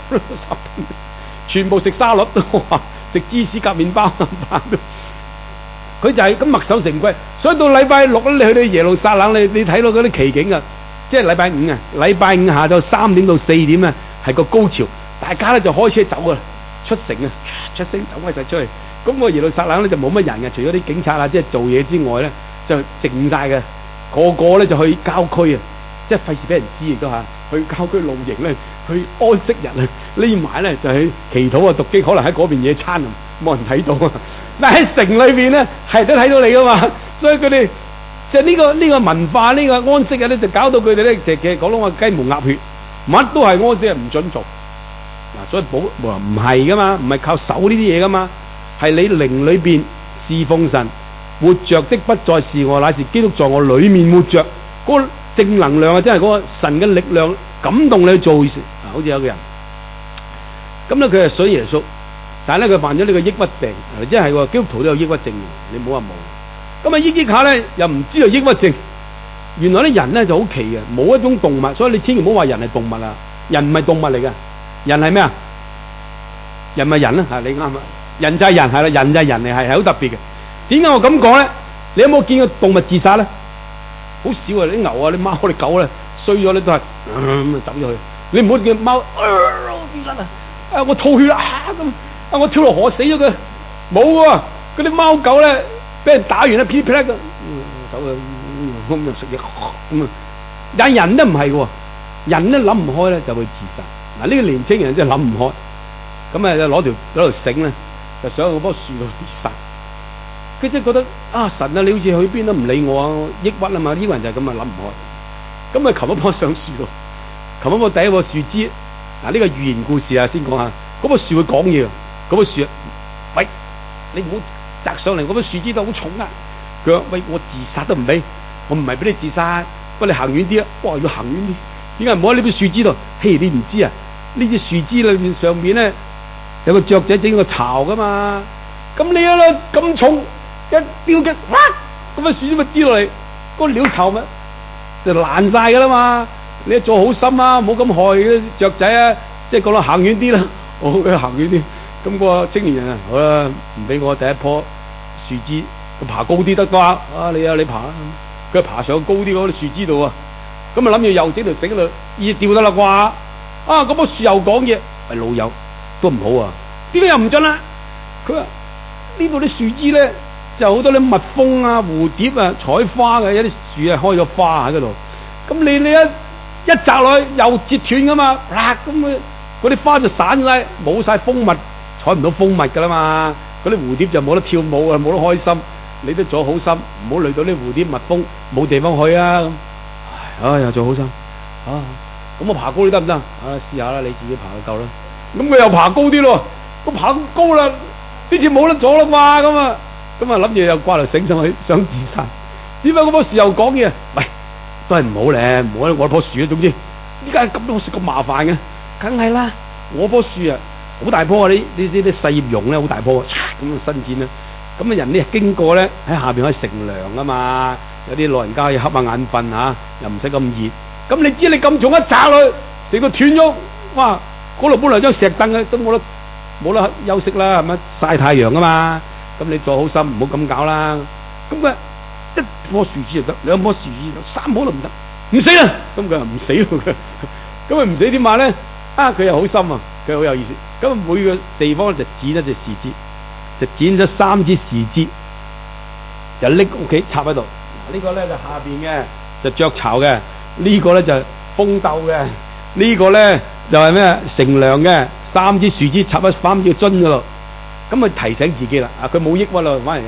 全部食沙律，食芝士夾麵包，佢就係咁墨守成規。所以到禮拜六咧，你去到耶路撒冷，你你睇到嗰啲奇景啊，即係禮拜五啊，禮拜五下晝三點到四點啊，係個高潮，大家咧就開車走啊，出城啊，出聲走開晒出去。咁個耶路撒冷咧就冇乜人嘅，除咗啲警察啊，即係做嘢之外咧，就靜晒嘅。個個咧就去郊區啊，即係費事俾人知亦都嚇，去郊區露營咧，去安息日啊，匿埋咧就去祈禱啊、讀經，可能喺嗰邊野餐啊，冇人睇到啊。但喺城裏邊咧，係人都睇到你噶嘛，所以佢哋就呢個呢個文化呢個安息日咧，就搞到佢哋咧，就其實講到話雞毛鴨血，乜都係安息日唔準做嗱，所以保唔係噶嘛，唔係靠守呢啲嘢噶嘛。係你靈裏邊侍奉神，活着的不再是我，乃是基督在我裏面活着。嗰個正能量啊，真係嗰個神嘅力量感動你去做事。啊，好似有個人咁咧，佢係信耶穌，但係咧佢患咗呢個抑鬱病，即係喎基督徒都有抑鬱症，你唔好話冇。咁啊，抑抑下咧又唔知道抑鬱症。原來啲人咧就好奇嘅，冇一種動物，所以你千祈唔好話人係動物啊，人唔係動物嚟嘅，人係咩啊？人咪人啦，嚇你啱啊！人就係人係啦，人就係人嚟，係係好特別嘅。點解我咁講咧？你有冇見過動物自殺咧？好少啊！啲牛啊、啲貓、啲狗咧衰咗咧都係咁、呃、走咗去。你唔好見貓自殺啊！啊我吐血啊咁啊我跳落河死咗佢冇喎。嗰啲貓狗咧俾人打完咧噼里啪啦嘅走去咁又食嘢咁啊！但係人都唔係喎，人咧諗唔開咧就會自殺。嗱、這、呢個年青人真係諗唔開，咁啊就攞條攞條繩咧。就上去嗰棵樹度跌殺，佢真係覺得啊神啊，你好似去邊都唔理我啊，抑鬱啊嘛，呢個人就係咁啊諗唔開，咁啊擒一棵上樹度，擒一棵第一個樹枝，嗱、這、呢個寓言故事啊先講下，嗰棵樹會講嘢，嗰棵樹啊，喂，你唔好摘上嚟，嗰棵樹枝都好重啊，佢話喂我自殺都唔俾，我唔係俾你自殺，不過你行遠啲啊，哇要行遠啲，點解唔好喺呢棵樹枝度？嘿你唔知啊，呢隻樹枝裏面上面咧。有個雀仔整個巢噶嘛，咁你啊咁重一丟嘅，哇咁啊樹枝咪跌落嚟，嗰個鳥巢咪就爛晒噶啦嘛。你做好心啊，唔好咁害啲雀仔啊，即係講到行遠啲啦，好嘅行遠啲。咁個青年人啊，好啦，唔俾我第一棵樹枝，爬高啲得啩？啊你啊你爬啦，佢爬上高啲嗰啲樹枝度啊，咁啊諗住又整條繩喺度，依掉得啦啩？啊嗰棵樹又講嘢，喂老友。都唔好啊！點解又唔準啊？佢話呢度啲樹枝咧就好多啲蜜蜂啊、蝴蝶啊採花嘅，有啲樹啊開咗花喺嗰度。咁你你一一摘落去又折斷噶嘛？嗱咁啊嗰啲花就散晒，冇晒蜂蜜，採唔到蜂蜜噶啦嘛。嗰啲蝴蝶就冇得跳舞啊，冇得開心。你都做好心，唔好累到啲蝴蝶蜜蜂冇地方去啊！咁唉又做好心啊！咁我爬高啲得唔得？啊試下啦，你自己爬就夠啦。咁佢又爬高啲咯，咁爬咁高啦，呢次冇得咗啦啩咁啊，咁啊諗住又掛條繩上去想自殺，點解嗰棵樹又講嘢？喂，都係唔好咧，唔好我棵樹啊，總之點解咁多樹咁麻煩嘅？梗係啦，我棵樹啊好大棵啊，呢呢啲啲細葉榕咧好大棵，咁啊伸展啦，咁啊人咧經過咧喺下邊可以乘涼啊嘛，有啲老人家可以瞌下眼瞓嚇，又唔使咁熱，咁你知你咁重一砸落去，成個斷咗，哇！嗰度本來張石凳嘅都冇得冇得休息啦，係咪曬太陽啊嘛？咁你做好心唔好咁搞啦。咁啊一棵樹枝就得，兩棵樹枝就得，三棵都唔得，唔死啊！咁佢又唔死喎佢，咁佢唔死點話咧？啊佢又好心啊，佢好有意思。咁每個地方就剪一隻樹枝，就剪咗三支樹枝，就拎屋企插喺度。呢個咧就下邊嘅就雀巢嘅，呢個咧就風竇嘅，呢個咧。就係咩乘涼嘅三支樹枝插喺三支樽嗰度，咁佢提醒自己啦。啊，佢冇抑鬱啦，反而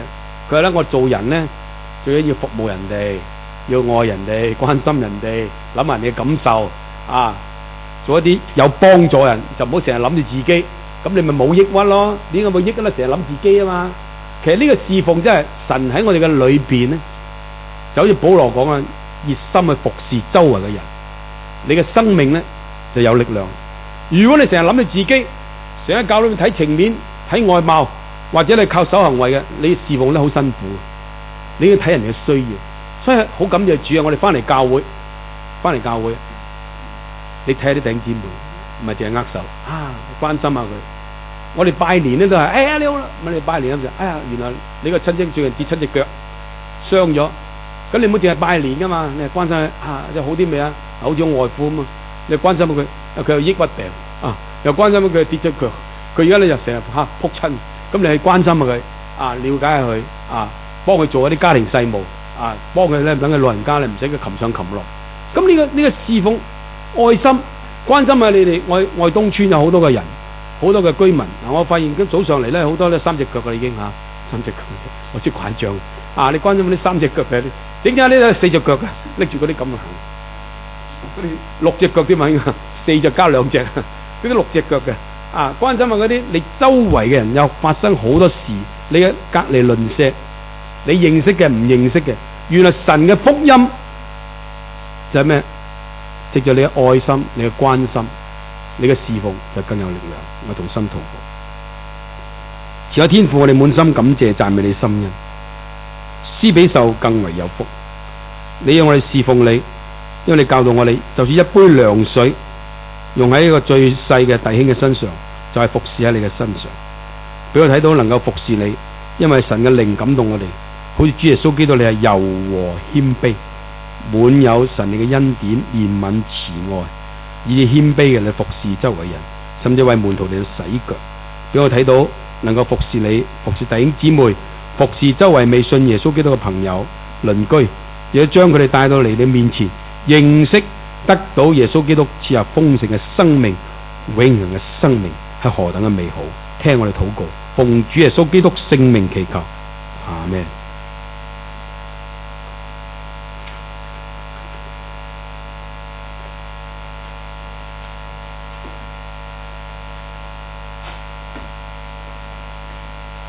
佢話咧，我做人咧最緊要服務人哋，要愛人哋，關心人哋，諗人哋嘅感受啊，做一啲有幫助人，就唔好成日諗住自己，咁你咪冇抑鬱咯。點解冇抑鬱咧？成日諗自己啊嘛。其實呢個侍奉真係神喺我哋嘅裏邊咧，就好似保羅講啊，熱心去服侍周圍嘅人，你嘅生命咧就有力量。如果你成日諗住自己，成日教你睇情面、睇外貌，或者你靠守行為嘅，你侍奉得好辛苦。你要睇人哋嘅需要，所以好感謝主啊！我哋翻嚟教會，翻嚟教會，你睇下啲弟兄姊妹，唔係淨係握手啊，關心下佢。我哋拜年咧都係，哎呀你好啦，咁你拜年咁就，哎呀原來你個親戚最近跌親隻腳，傷咗，咁你唔好淨係拜年噶嘛，你係關心佢啊，又好啲未啊？好似我外父咁啊，你關心下佢，佢有抑鬱病啊，又關心下佢跌咗腳，佢而家咧就成日嚇仆親，咁你係關心下佢啊，了解下佢啊，幫佢做一啲家庭事務啊，幫佢咧等佢老人家咧唔使佢擒上擒落。咁呢個呢個侍奉愛心關心下你哋愛愛東村有好多個人。好多嘅居民，嗱我發現今早上嚟咧，好多咧三隻腳嘅已經嚇，三隻腳，我知慣脹啊！你關心嗰啲三隻腳嘅，整下呢都四隻腳嘅，拎住嗰啲咁嘅行，嗰啲六隻腳啲嘛，四隻加兩隻，嗰啲六隻腳嘅啊！關心下嗰啲你周圍嘅人又發生好多事，你嘅隔離鄰舍，你認識嘅唔認識嘅，原來神嘅福音就係咩？藉著你嘅愛心，你嘅關心。你嘅侍奉就更有力量，我同心禱告。慈愛天父，我哋滿心感謝讚美你心恩，施比受更為有福。你讓我哋侍奉你，因為你教導我哋，就算一杯涼水用喺一個最細嘅弟兄嘅身上，就係、是、服侍喺你嘅身上，俾我睇到能夠服侍你，因為神嘅靈感動我哋，好似主耶穌基督你係柔和謙卑，滿有神你嘅恩典、憐憫、慈愛。以謙卑嘅你服侍周圍人，甚至為門徒嚟到洗腳，俾我睇到能夠服侍你、服侍弟兄姊妹、服侍周圍未信耶穌基督嘅朋友、鄰居，亦都將佢哋帶到嚟你面前，認識得到耶穌基督賜下豐盛嘅生命、永恆嘅生命係何等嘅美好。聽我哋禱告，奉主耶穌基督聖名祈求，阿們。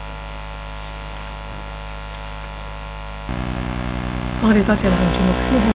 我哋多謝梁柱牧師。